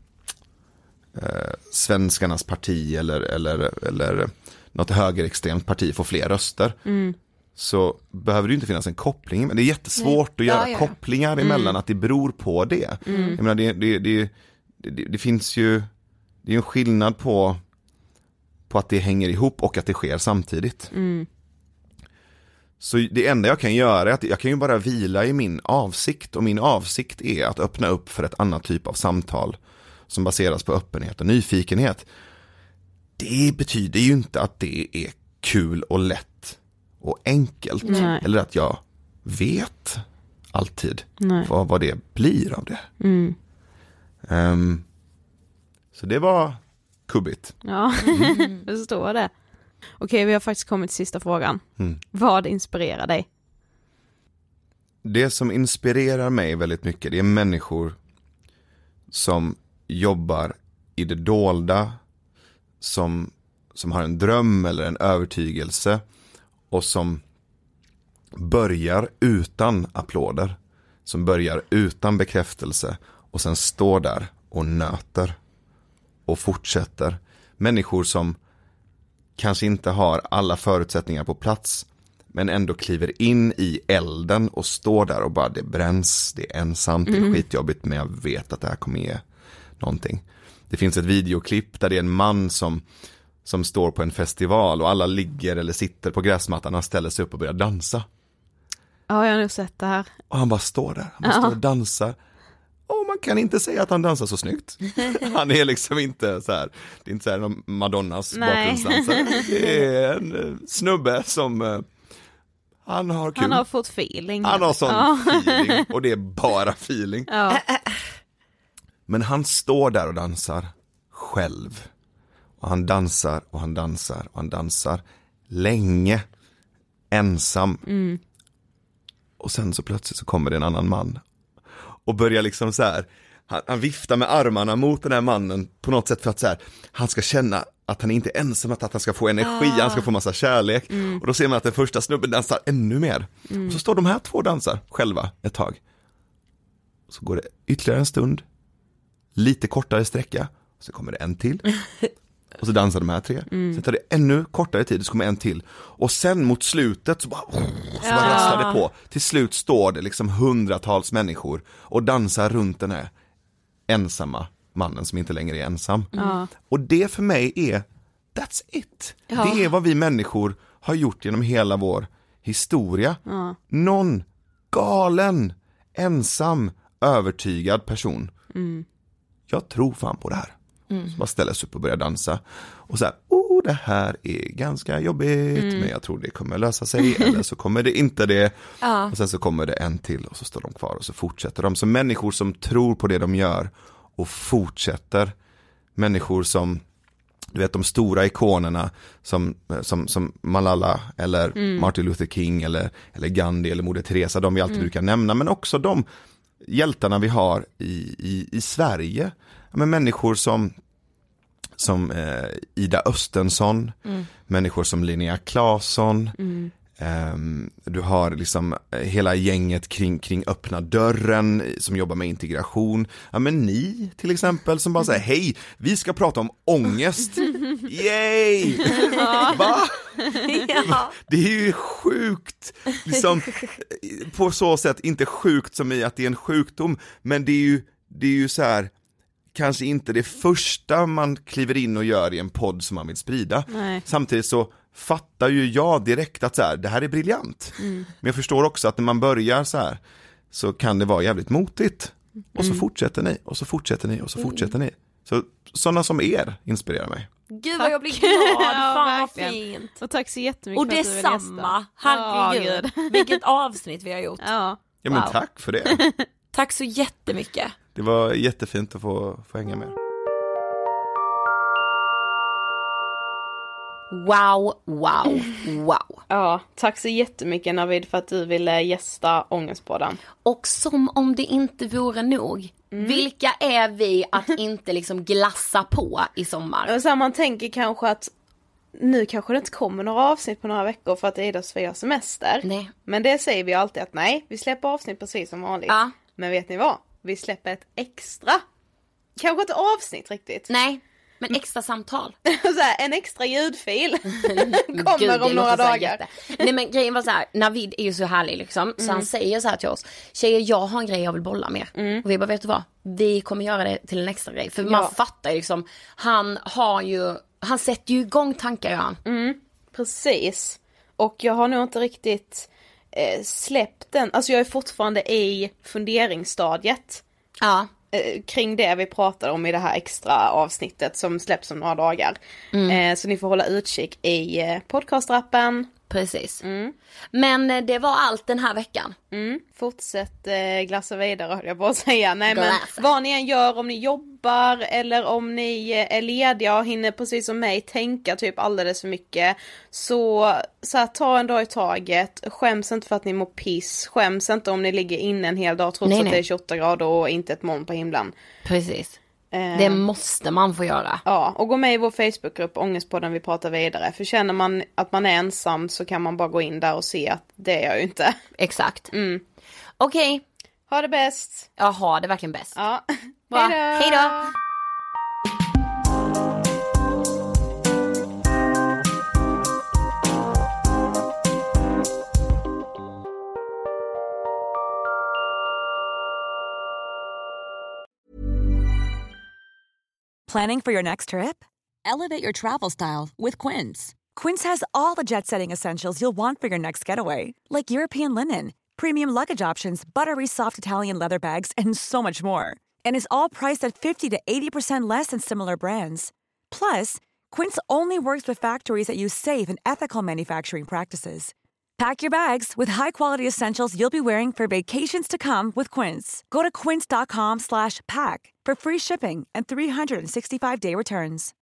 eh, svenskarnas parti eller, eller, eller något högerextremt parti får fler röster. Mm. Så behöver det inte finnas en koppling. Men det är jättesvårt Nej. att göra ja, ja. kopplingar emellan mm. att det beror på det. Mm. Jag menar, det, det, det, det, det finns ju det är en skillnad på, på att det hänger ihop och att det sker samtidigt. Mm. Så det enda jag kan göra är att jag kan ju bara vila i min avsikt. Och min avsikt är att öppna upp för ett annat typ av samtal som baseras på öppenhet och nyfikenhet. Det betyder ju inte att det är kul och lätt och enkelt. Nej. Eller att jag vet alltid vad, vad det blir av det. Mm. Um, så det var kubbigt.
Ja, mm. jag förstår det. Okej, vi har faktiskt kommit till sista frågan. Mm. Vad inspirerar dig?
Det som inspirerar mig väldigt mycket, det är människor som jobbar i det dolda, som, som har en dröm eller en övertygelse och som börjar utan applåder, som börjar utan bekräftelse och sen står där och nöter och fortsätter. Människor som kanske inte har alla förutsättningar på plats men ändå kliver in i elden och står där och bara det bränns, det är ensamt, det är skitjobbigt, men jag vet att det här kommer ge någonting. Det finns ett videoklipp där det är en man som som står på en festival och alla ligger eller sitter på gräsmattan och han ställer sig upp och börjar dansa.
Ja, jag har nog sett det här.
Och han bara står där, han bara ja. står och dansar. Och man kan inte säga att han dansar så snyggt. Han är liksom inte så här, det är inte så här någon Madonnas bakgrundsdansare. Det är en snubbe som han har kul.
Han har fått feeling.
Han har sån ja. feeling och det är bara feeling. Ja. Men han står där och dansar själv. Och han dansar och han dansar och han dansar länge ensam. Mm. Och sen så plötsligt så kommer det en annan man och börjar liksom så här, han, han viftar med armarna mot den här mannen på något sätt för att så här, han ska känna att han inte är ensam, att han ska få energi, ah. han ska få massa kärlek. Mm. Och då ser man att den första snubben dansar ännu mer. Mm. Och så står de här två dansar själva ett tag. Och så går det ytterligare en stund, lite kortare sträcka, och så kommer det en till. Och så dansar de här tre. Mm. Sen tar det ännu kortare tid, så kommer en till. Och sen mot slutet så bara, oh, så bara ja. rasslar det på. Till slut står det liksom hundratals människor och dansar runt den här ensamma mannen som inte längre är ensam. Mm. Och det för mig är, that's it. Ja. Det är vad vi människor har gjort genom hela vår historia.
Ja.
Någon galen, ensam, övertygad person.
Mm.
Jag tror fan på det här.
Mm.
Så bara ställer sig upp och börjar dansa. Och så här, oh, det här är ganska jobbigt,
Mm.
men jag tror det kommer lösa sig, eller så kommer det inte det.
Ja.
Och sen så kommer det en till och så står de kvar och så fortsätter de. Så människor som tror på det de gör och fortsätter. Människor som, du vet, de stora ikonerna som, som, som Malala eller
Mm.
Martin Luther King eller, eller Gandhi eller Moder Teresa, de vi alltid
Mm.
brukar nämna, men också de hjältarna vi har i, i, i Sverige. Men människor som som eh, Ida Östensson,
Mm.
människor som Linnea Claesson,
Mm.
ehm, du har liksom eh, hela gänget kring, kring öppna dörren eh, som jobbar med integration. Ja, men ni till exempel som bara säger hej, vi ska prata om ångest. Yay! Va?
Ja.
Det är ju sjukt, liksom, på så sätt, inte sjukt som i att det är en sjukdom, men det är ju, det är ju så här, kanske inte det första man kliver in och gör i en podd som man vill sprida.
Nej.
Samtidigt så fattar ju jag direkt att så här, det här är briljant. Mm. Men jag förstår också att när man börjar så här så kan det vara jävligt motigt. Och så
Mm.
fortsätter ni, och så fortsätter ni, och så fortsätter ni. Så sådana som er inspirerar mig.
Gud vad jag blir glad,
Ja,
fan vad
verkligen.
fint.
Och tack så jättemycket
Och
för
det
att
är
du vill
samma,
gästa.
herregud.
Ja, gud.
Vilket avsnitt vi har gjort.
Ja.
Ja, men
Wow.
tack för det.
Tack så jättemycket.
Det var jättefint att få, få hänga med.
Wow, wow, wow.
Ja, tack så jättemycket Navid för att du ville gästa Ångestpodden.
Och som om det inte vore nog,
Mm.
vilka är vi att inte liksom glassa på i sommar?
Och så här, man tänker kanske att nu kanske det inte kommer några avsnitt på några veckor för att Ida och Sofia har semester.
Nej.
Men det säger vi alltid att nej, vi släpper avsnitt precis som vanligt.
Ja.
Men vet ni vad? Vi släpper ett extra. Kanske inte avsnitt riktigt.
Nej, men extra samtal.
Så här, en extra ljudfil
Gud,
kommer
det
om några
låter så här
dagar.
jätte- Nej men grejen var så här, Navid är ju så härlig liksom. Så
Mm.
han säger så här till oss: tjejer, jag har en grej jag vill bolla med.
Mm.
Och vi bara, vet du vad? Vi kommer göra det till en extra grej. För man
Ja.
fattar ju liksom, han har ju, han sätter ju igång tankar gör han.
Mm, precis. Och jag har nog inte riktigt eh, släppt den. Alltså jag är fortfarande i funderingsstadiet.
Ja.
Eh, kring det vi pratade om i det här extra avsnittet som släpps om några dagar.
Mm.
Eh, så ni får hålla utkik i eh, podcastrappen.
Precis.
Mm.
Men eh, det var allt den här veckan.
Mm. Fortsätt eh, glassa vidare höll jag på att säga. Nej men
Glassa.
vad ni än gör, om ni jobbar eller om ni eh, är lediga och hinner precis som mig tänka typ alldeles för mycket. Så, så här, ta en dag i taget. Skäms inte för att ni mår piss. Skäms inte om ni ligger inne en hel dag trots
Nej,
att
nej.
det är tjugoåtta grader och inte ett moln på himlen.
Precis.
Eh,
Det måste man få göra.
Ja, och gå med i vår Facebookgrupp Ångestpodden vi pratar vidare. För känner man att man är ensam så kan man bara gå in där och se att det är jag ju inte.
Exakt.
Mm.
Okej.
Ha det bäst.
Jaha, det är verkligen bäst.
Ja.
Bra. Hej då.
Planning for your next trip?
Elevate your travel style with Quince.
Quince has all the jet-setting essentials you'll want for your next getaway, like European linen, premium luggage options, buttery soft Italian leather bags, and so much more. And is all priced at fifty to eighty percent less than similar brands. Plus, Quince only works with factories that use safe and ethical manufacturing practices. Pack your bags with high-quality essentials you'll be wearing for vacations to come with Quince. Go to quince.com slash pack for free shipping and three sixty-five day returns.